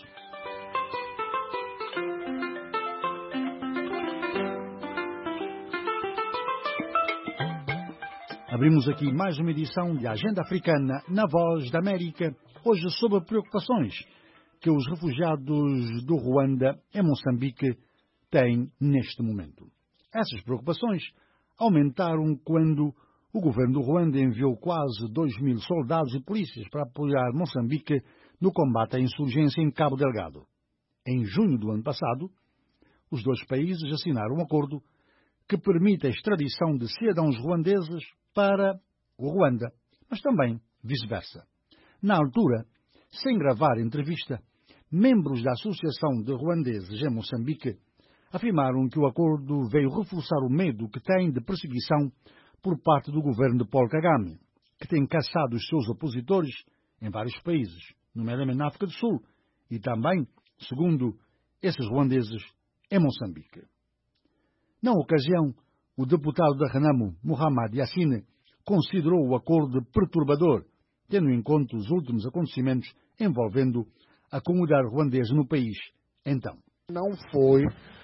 Abrimos aqui mais uma edição de Agenda Africana na Voz da América, hoje sobre preocupações que os refugiados do Ruanda em Moçambique têm neste momento. Essas preocupações aumentaram quando o governo do Ruanda enviou quase dois mil soldados e polícias para apoiar Moçambique no combate à insurgência em Cabo Delgado. Em junho do ano passado, os dois países assinaram um acordo que permite a extradição de cidadãos ruandeses para o Ruanda, mas também vice-versa. Na altura, sem gravar entrevista, membros da Associação de Ruandeses em Moçambique afirmaram que o acordo veio reforçar o medo que têm de perseguição por parte do governo de Paul Kagame, que tem caçado os seus opositores em vários países, nomeadamente na África do Sul, e também, segundo esses ruandeses, em Moçambique. Na ocasião, o deputado da Renamo, Mohamed Yassine, considerou o acordo perturbador, tendo em conta os últimos acontecimentos envolvendo a comunidade ruandesa no país. Então, não foi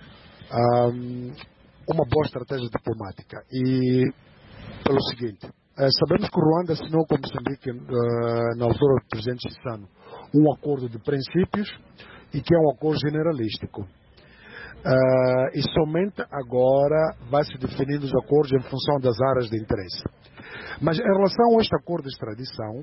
um, uma boa estratégia diplomática. E pelo seguinte, uh, sabemos que o Ruanda assinou com Moçambique, uh, na altura do presidente Chissano, um acordo de princípios e que é um acordo generalístico. Uh, e somente agora vai se definindo os acordos em função das áreas de interesse. Mas em relação a este acordo de extradição,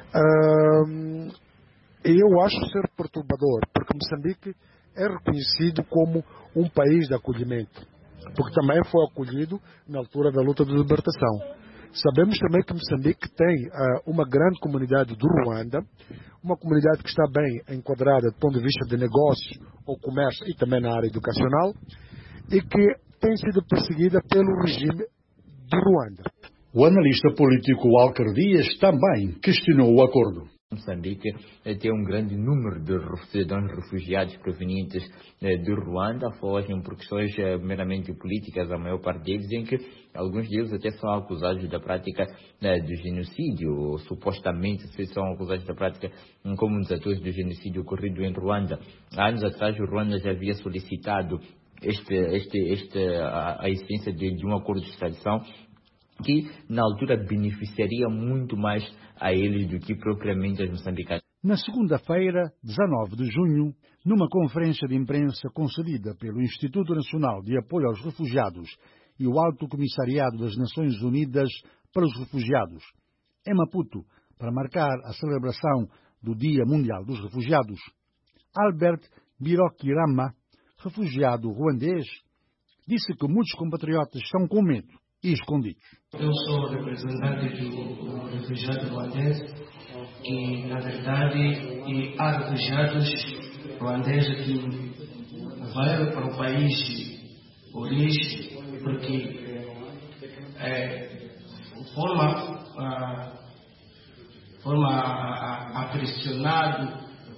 uh, eu acho ser perturbador, porque Moçambique é reconhecido como um país de acolhimento, porque também foi acolhido na altura da luta de libertação. Sabemos também que Moçambique tem uh, uma grande comunidade do Ruanda, uma comunidade que está bem enquadrada do ponto de vista de negócios ou comércio e também na área educacional, e que tem sido perseguida pelo regime do Ruanda. O analista político Walker Dias também questionou o acordo. Moçambique tem um grande número de cidadãos refugiados provenientes do Ruanda, fogem por questões meramente políticas, a maior parte deles, em que alguns deles até são acusados da prática do genocídio, ou supostamente são acusados da prática como um dos atores do genocídio ocorrido em Ruanda. Há anos atrás o Ruanda já havia solicitado este, este, este, a, a existência de, de um acordo de extradição que na altura beneficiaria muito mais a eles do que propriamente as moçambicanas. Na segunda-feira, dezanove de junho, numa conferência de imprensa concedida pelo Instituto Nacional de Apoio aos Refugiados e o Alto Comissariado das Nações Unidas para os Refugiados, em Maputo, para marcar a celebração do Dia Mundial dos Refugiados, Albert Birokirama, refugiado ruandês, disse que muitos compatriotas estão com medo e escondidos. Eu sou representante do refugiado ruandês, que na verdade e há refugiados ruandeses que vão para o país de origem porque é, forma a, forma a, a pressionado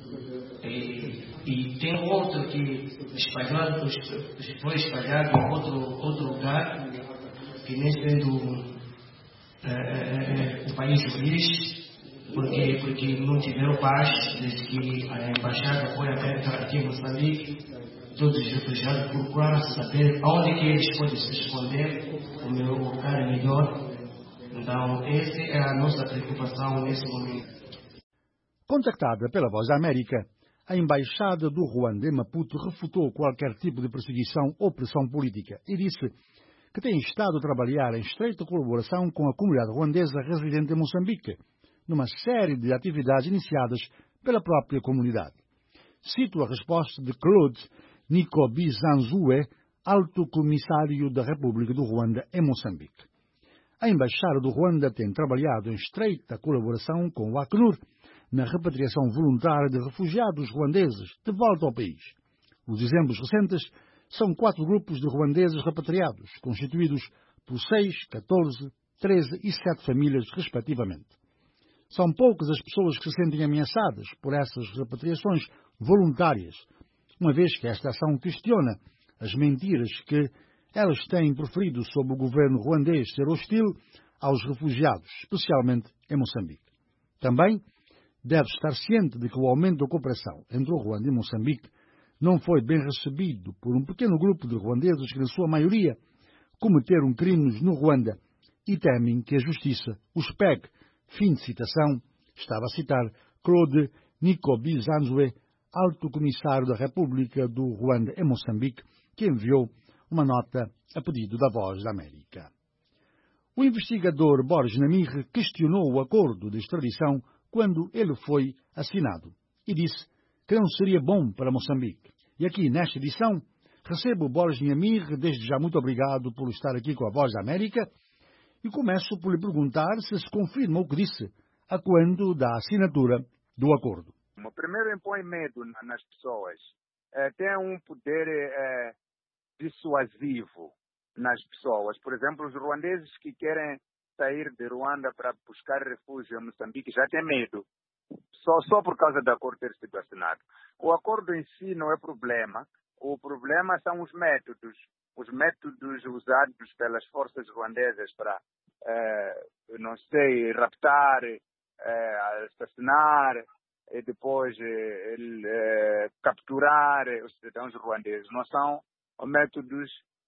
e, e tem outro que espalhado, foi espalhado em outro, outro lugar, que nem sendo é, é, o país de origem, porque, porque não tiveram paz desde que a embaixada foi aberta aqui em Moçambique. Todos os refugiados procuraram saber onde que eles podem se esconder, o meu lugar é melhor. Então, essa é a nossa preocupação nesse momento. Contactada pela Voz da América, A embaixada do Ruanda em Maputo refutou qualquer tipo de perseguição ou pressão política e disse que tem estado a trabalhar em estreita colaboração com a comunidade ruandesa residente em Moçambique, numa série de atividades iniciadas pela própria comunidade. Cito a resposta de Claude Nikobizanzue, alto comissário da República do Ruanda em Moçambique. A embaixada do Ruanda tem trabalhado em estreita colaboração com o Acnur na repatriação voluntária de refugiados ruandeses de volta ao país. Os exemplos recentes são quatro grupos de ruandeses repatriados, constituídos por seis, catorze, treze e sete famílias, respectivamente. São poucas as pessoas que se sentem ameaçadas por essas repatriações voluntárias, uma vez que esta ação questiona as mentiras que elas têm proferido sobre o governo ruandês ser hostil aos refugiados, especialmente em Moçambique. Também deve estar ciente de que o aumento da cooperação entre o Ruanda e Moçambique não foi bem recebido por um pequeno grupo de ruandeses que, na sua maioria, cometeram crimes no Ruanda e temem que a justiça os pegue. Fim de citação. Estava a citar Claude Nikobizanzue, alto comissário da República do Ruanda em Moçambique, que enviou uma nota a pedido da Voz da América. O investigador Boris Namir questionou o acordo de extradição quando ele foi assinado e disse que não seria bom para Moçambique. E aqui, nesta edição, recebo Boris Namir, desde já muito obrigado por estar aqui com a Voz da América, e começo por lhe perguntar se se confirma o que disse a quando da assinatura do acordo. O primeiro impõe medo nas pessoas, é, tem um poder é, dissuasivo nas pessoas. Por exemplo, os ruandeses que querem sair de Ruanda para buscar refúgio em Moçambique já têm medo, só, só por causa do acordo ter sido assinado. O acordo em si não é problema, o problema são os métodos, os métodos usados pelas forças ruandesas para, eh, não sei, raptar, eh, assassinar e depois eh, eh, capturar os cidadãos ruandeses. Não são métodos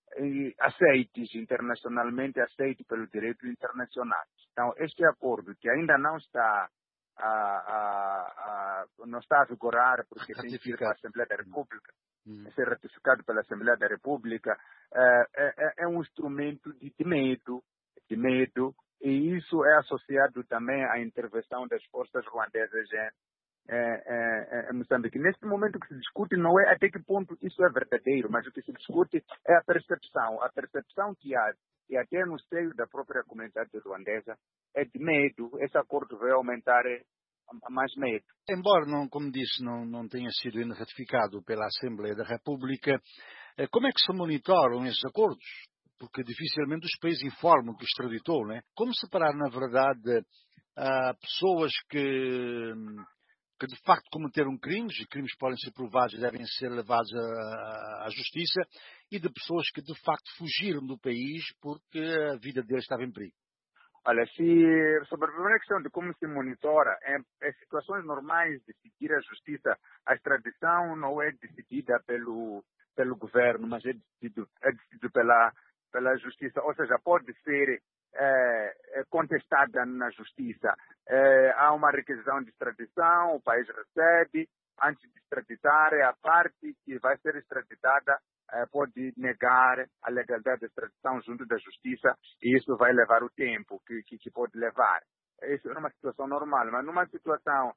aceitos, internacionalmente aceitos pelo direito internacional. Então, este acordo, que ainda não está a, a, a, não está a vigorar, porque tem que ir para a Assembleia da República, uhum. ser ratificado pela Assembleia da República, é, é, é um instrumento de, de medo, de medo, e isso é associado também à intervenção das forças ruandesas em É, é, é Moçambique. Neste momento o que se discute não é até que ponto isso é verdadeiro, mas o que se discute é a percepção. A percepção que há, e até no seio da própria comunidade ruandesa, é de medo. Esse acordo vai aumentar mais medo. Embora, não, como disse, não, não tenha sido ainda ratificado pela Assembleia da República, como é que se monitoram esses acordos? Porque dificilmente os países informam que extraditou, né? Como separar, na verdade, a pessoas que... que de facto cometeram crimes, e crimes podem ser provados e devem ser levados à, à justiça, e de pessoas que de facto fugiram do país porque a vida deles estava em perigo? Olha, se, sobre a primeira questão de como se monitora, em, em situações normais de seguir a justiça, a extradição não é decidida pelo, pelo governo, mas é decidido, é decidido pela, pela justiça, ou seja, pode ser É, é contestada na justiça. É, há uma requisição de extradição, o país recebe, antes de extraditar, a parte que vai ser extraditada é, pode negar a legalidade da extradição junto da justiça, e isso vai levar o tempo que, que, que pode levar. Isso é uma situação normal, mas numa situação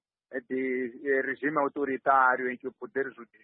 de regime autoritário em que o poder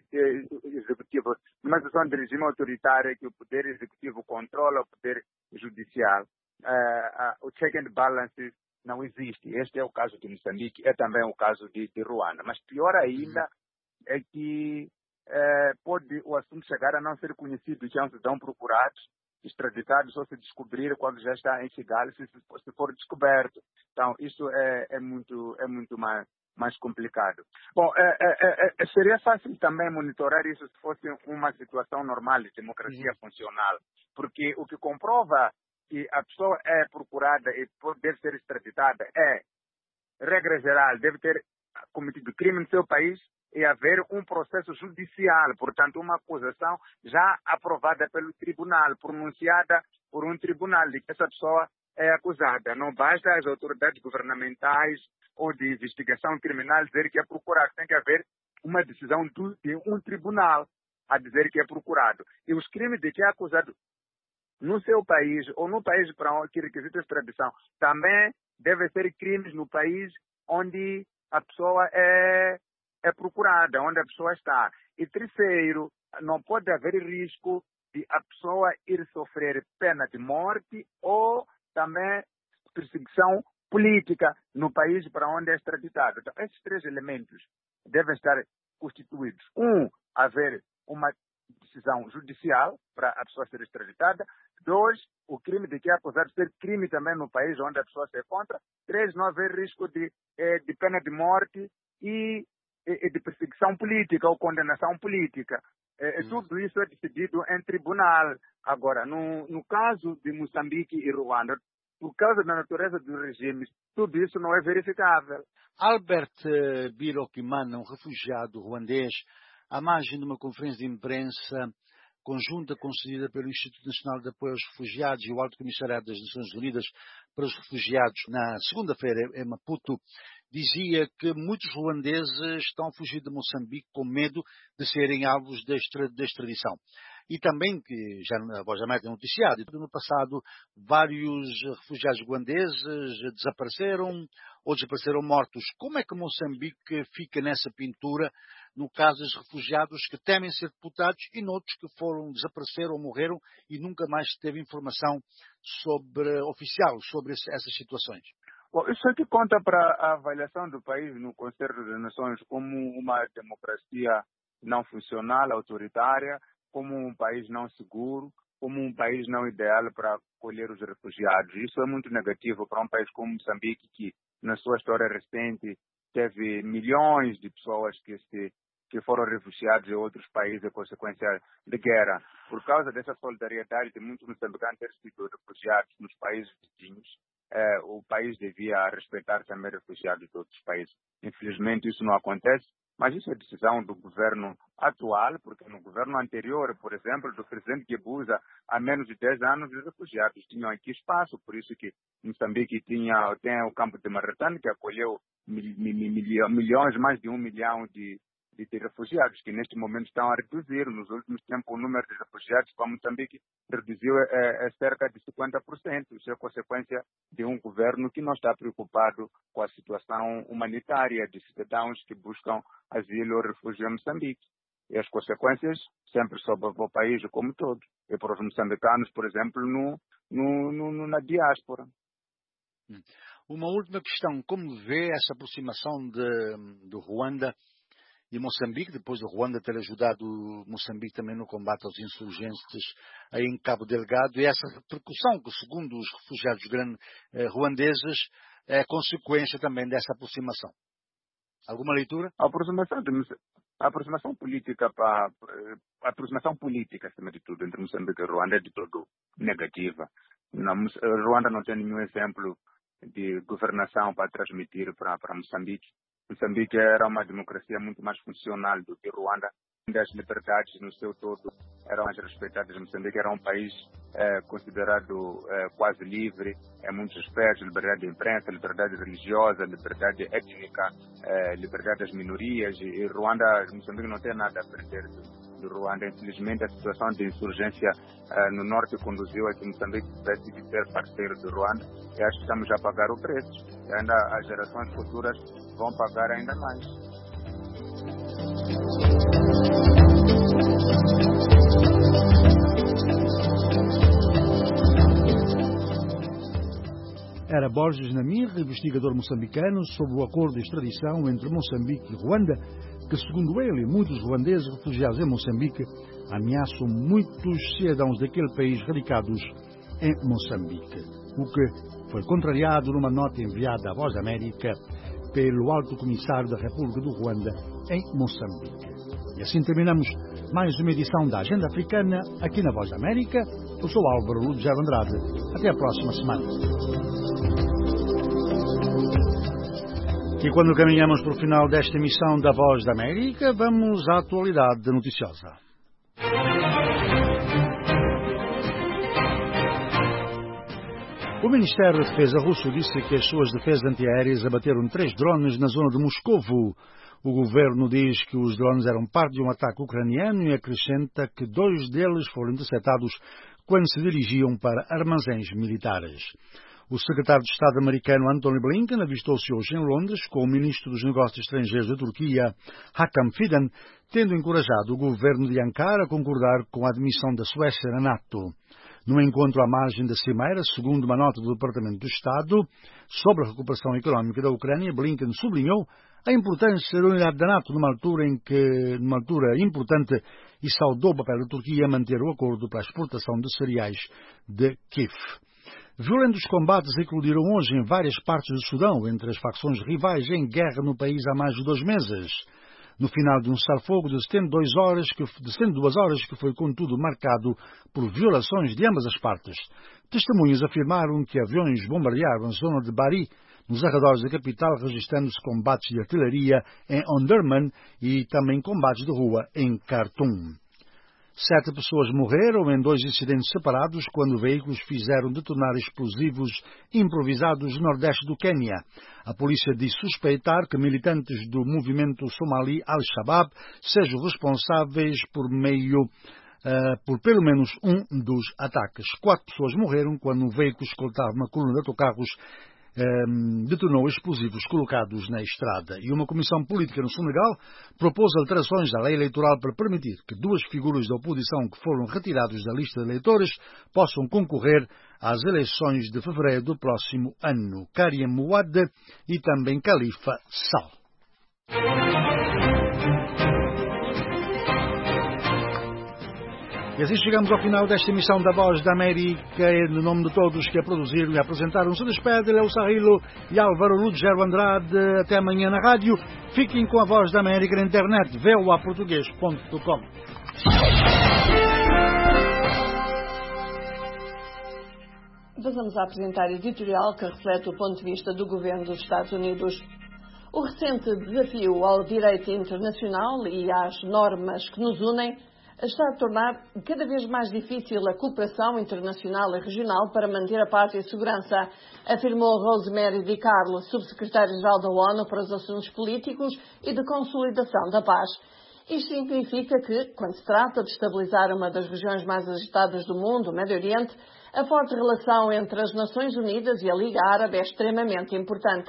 executivo, numa situação de regime autoritário em que o poder executivo controla o poder judicial, Uh, uh, o check and balances não existe. Este é o caso de Moçambique, é também o caso de, de Ruanda. Mas pior ainda uhum. é que uh, pode o assunto chegar a não ser conhecido, já se dão procurados, extraditados, ou se descobrir quando já está em Kigali, se, se for descoberto. Então, isso é, é muito, é muito mais, mais complicado. Bom, é, é, é, seria fácil também monitorar isso se fosse uma situação normal de democracia uhum. funcional, porque o que comprova que a pessoa é procurada e deve ser extraditada é, regra geral, deve ter cometido crime no seu país e haver um processo judicial, portanto, uma acusação já aprovada pelo tribunal, pronunciada por um tribunal de que essa pessoa é acusada. Não basta as autoridades governamentais ou de investigação criminal dizer que é procurado, tem que haver uma decisão de um tribunal a dizer que é procurado. E os crimes de que é acusado no seu país ou no país para onde que requisita extradição também devem ser crimes no país onde a pessoa é, é procurada, onde a pessoa está. E terceiro, não pode haver risco de a pessoa ir sofrer pena de morte ou também perseguição política no país para onde é extraditado. Então, esses três elementos devem estar constituídos. Um, haver uma decisão judicial para a pessoa ser extraditada. Dois, o crime de que é acusado ser crime também no país onde a pessoa se encontra. Três, não haver risco de, de pena de morte e, e de perseguição política ou condenação política. É, hum. Tudo isso é decidido em tribunal. Agora, no, no caso de Moçambique e Ruanda, por causa da natureza dos regimes, tudo isso não é verificável. Albert Birokimana, um refugiado ruandês, à margem de uma conferência de imprensa conjunta concedida pelo Instituto Nacional de Apoio aos Refugiados e o Alto Comissariado das Nações Unidas para os Refugiados, na segunda-feira em Maputo, dizia que muitos ruandeses estão a fugir de Moçambique com medo de serem alvos de extradição. E também, que já a Voz da América tem noticiado, no passado vários refugiados ruandeses desapareceram ou desapareceram mortos. Como é que Moçambique fica nessa pintura no caso dos refugiados que temem ser deportados e noutros que foram, desapareceram ou morreram e nunca mais teve informação sobre, oficial sobre esse, essas situações? Bom, isso aqui conta para a avaliação do país no Conselho das Nações como uma democracia não funcional, autoritária, como um país não seguro, como um país não ideal para acolher os refugiados. Isso é muito negativo para um país como Moçambique, que na sua história recente teve milhões de pessoas que, se, que foram refugiados em outros países em consequência de guerra. Por causa dessa solidariedade de muitos moçambicanos ter sido refugiados nos países vizinhos, eh, o país devia respeitar também refugiados de outros países. Infelizmente isso não acontece. Mas isso é decisão do governo atual, porque no governo anterior, por exemplo, do presidente Guebuza, há menos de dez anos, os refugiados tinham aqui espaço, por isso que Moçambique tinha, tem o campo de Maratã, que acolheu mil, mil, mil, milhões, mais de um milhão de, de, de refugiados, que neste momento estão a reduzir. Nos últimos tempos, o número de refugiados para Moçambique reduziu é, é cerca de cinquenta por cento. Isso é consequência de um governo que não está preocupado com a situação humanitária de cidadãos que buscam asilo ou refúgio em Moçambique. E as consequências sempre sobre o país como todo. E para os moçambicanos, por exemplo, no, no, no, na diáspora. Uma última questão. Como vê essa aproximação de, de Ruanda e Moçambique, depois de Ruanda ter ajudado Moçambique também no combate aos insurgentes aí em Cabo Delgado, e essa repercussão que, segundo os refugiados grandes, eh, ruandeses, é consequência também dessa aproximação? Alguma leitura? A aproximação, de, a aproximação política, para, a aproximação política, acima de tudo, entre Moçambique e Ruanda é de todo negativa. Na, Ruanda não tem nenhum exemplo de governação para transmitir para, para Moçambique. Moçambique era uma democracia muito mais funcional do que Ruanda, onde as liberdades no seu todo eram mais respeitadas. Moçambique era um país é, considerado é, quase livre em muitos aspectos: liberdade de imprensa, liberdade religiosa, liberdade étnica, é, liberdade das minorias. E, e Ruanda, Moçambique não tem nada a perder do, do Ruanda. Infelizmente, a situação de insurgência é, no norte conduziu a que Moçambique tivesse de ser parceiro do Ruanda. E acho que estamos a pagar o preço. E ainda as gerações futuras vão pagar ainda mais. Era Borges Namir, investigador moçambicano, sobre o acordo de extradição entre Moçambique e Ruanda, que, segundo ele, muitos ruandeses refugiados em Moçambique ameaçam muitos cidadãos daquele país radicados em Moçambique, o que foi contrariado numa nota enviada à Voz da América pelo Alto Comissário da República do Ruanda em Moçambique. E assim terminamos mais uma edição da Agenda Africana aqui na Voz da América. Eu sou Álvaro Lugero Andrade. Até a próxima semana. E quando caminhamos para o final desta emissão da Voz da América, vamos à atualidade noticiosa. O Ministério da Defesa russo disse que as suas defesas antiaéreas abateram três drones na zona de Moscovo. O governo diz que os drones eram parte de um ataque ucraniano e acrescenta que dois deles foram interceptados quando se dirigiam para armazéns militares. O secretário de Estado americano Antony Blinken avistou-se hoje em Londres com o ministro dos Negócios Estrangeiros da Turquia, Hakan Fidan, tendo encorajado o governo de Ankara a concordar com a admissão da Suécia na NATO. No encontro à margem da Cimeira, segundo uma nota do Departamento do Estado sobre a recuperação económica da Ucrânia, Blinken sublinhou a importância da unidade da NATO numa altura, em que, numa altura importante e saudou o papel da Turquia a manter o acordo para a exportação de cereais de Kiev. Violentos combates eclodiram hoje em várias partes do Sudão, entre as facções rivais em guerra no país há mais de dois meses. No final de um cessar-fogo de setenta e duas horas, que, de setenta e duas horas, que foi contudo marcado por violações de ambas as partes. Testemunhas afirmaram que aviões bombardearam a zona de Bari, nos arredores da capital, registrando-se combates de artilharia em Omdurman e também combates de rua em Khartoum. Sete pessoas morreram em dois incidentes separados quando veículos fizeram detonar explosivos improvisados no nordeste do Quênia. A polícia diz suspeitar que militantes do movimento somali Al-Shabaab sejam responsáveis por meio uh, por pelo menos um dos ataques. Quatro pessoas morreram quando um veículo escoltava uma coluna de autocarros Um, detonou explosivos colocados na estrada. E uma comissão política no Senegal propôs alterações à lei eleitoral para permitir que duas figuras da oposição que foram retirados da lista de eleitores possam concorrer às eleições de fevereiro do próximo ano. Karim Mouad e também Khalifa Sall. E assim chegamos ao final desta emissão da Voz da América. E no nome de todos que a produziram e a apresentaram, se despede Léo Sarrilo e Álvaro Lugero Andrade. Até amanhã na rádio. Fiquem com a Voz da América na internet, v o a português ponto com. Passamos a apresentar editorial que reflete o ponto de vista do governo dos Estados Unidos. O recente desafio ao direito internacional e às normas que nos unem está a tornar cada vez mais difícil a cooperação internacional e regional para manter a paz e a segurança, afirmou Rosemary DiCarlo, subsecretária-geral da ONU para os Assuntos Políticos e de Consolidação da Paz. Isto significa que, quando se trata de estabilizar uma das regiões mais agitadas do mundo, o Médio Oriente, a forte relação entre as Nações Unidas e a Liga Árabe é extremamente importante.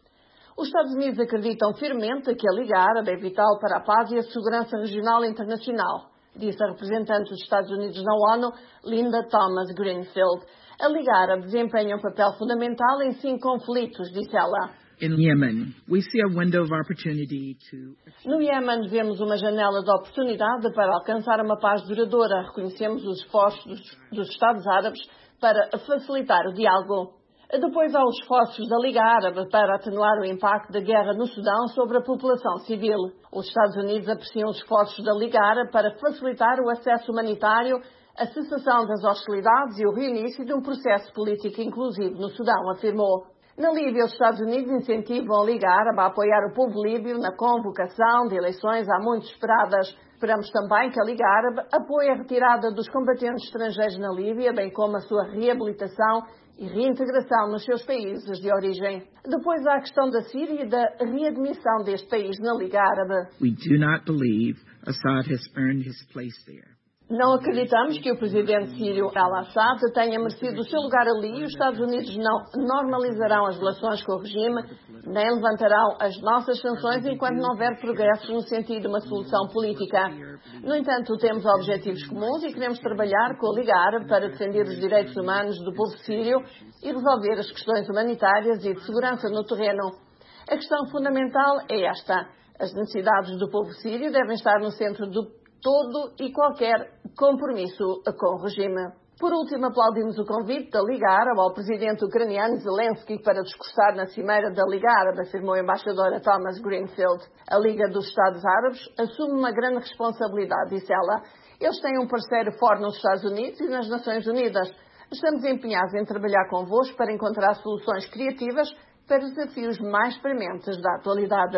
Os Estados Unidos acreditam firmemente que a Liga Árabe é vital para a paz e a segurança regional e internacional, disse a representante dos Estados Unidos na ONU, Linda Thomas-Greenfield. A Liga Árabe desempenha um papel fundamental em cinco conflitos, disse ela. In Yemen, we see a window of opportunity to... No Iémen, vemos uma janela de oportunidade para alcançar uma paz duradoura. Reconhecemos os esforços dos, dos Estados Árabes para facilitar o diálogo. Depois há os esforços da Liga Árabe para atenuar o impacto da guerra no Sudão sobre a população civil. Os Estados Unidos apreciam os esforços da Liga Árabe para facilitar o acesso humanitário, a cessação das hostilidades e o reinício de um processo político inclusivo no Sudão, afirmou. Na Líbia, os Estados Unidos incentivam a Liga Árabe a apoiar o povo líbio na convocação de eleições há muito esperadas. Esperamos também que a Liga Árabe apoie a retirada dos combatentes estrangeiros na Líbia, bem como a sua reabilitação e reintegração nos seus países de origem. Depois há a questão da Síria e da readmissão deste país na Liga Árabe. We do not believe Assad has earned his place there. Não acreditamos que o presidente sírio Al-Assad tenha merecido o seu lugar ali e os Estados Unidos não normalizarão as relações com o regime, nem levantarão as nossas sanções enquanto não houver progresso no sentido de uma solução política. No entanto, temos objetivos comuns e queremos trabalhar com a Liga Árabe para defender os direitos humanos do povo sírio e resolver as questões humanitárias e de segurança no terreno. A questão fundamental é esta. As necessidades do povo sírio devem estar no centro do todo e qualquer compromisso com o regime. Por último, aplaudimos o convite da Liga Árabe ao presidente ucraniano Zelensky para discursar na Cimeira da Liga Árabe, afirmou a embaixadora Thomas Greenfield. A Liga dos Estados Árabes assume uma grande responsabilidade, disse ela. Eles têm um parceiro forte nos Estados Unidos e nas Nações Unidas. Estamos empenhados em trabalhar convosco para encontrar soluções criativas para os desafios mais prementes da atualidade.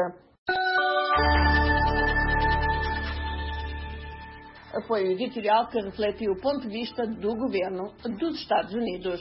Foi o editorial que refletiu o ponto de vista do governo dos Estados Unidos.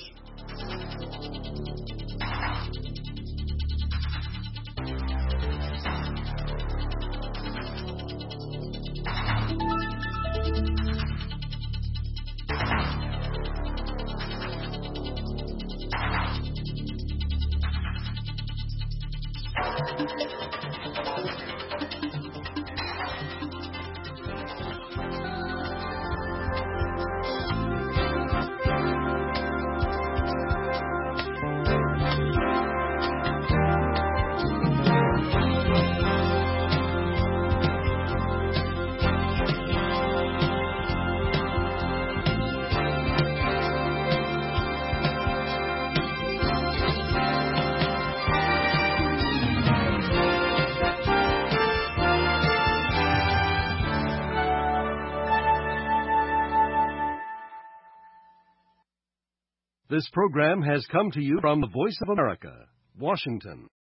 This program has come to you from the Voice of America, Washington.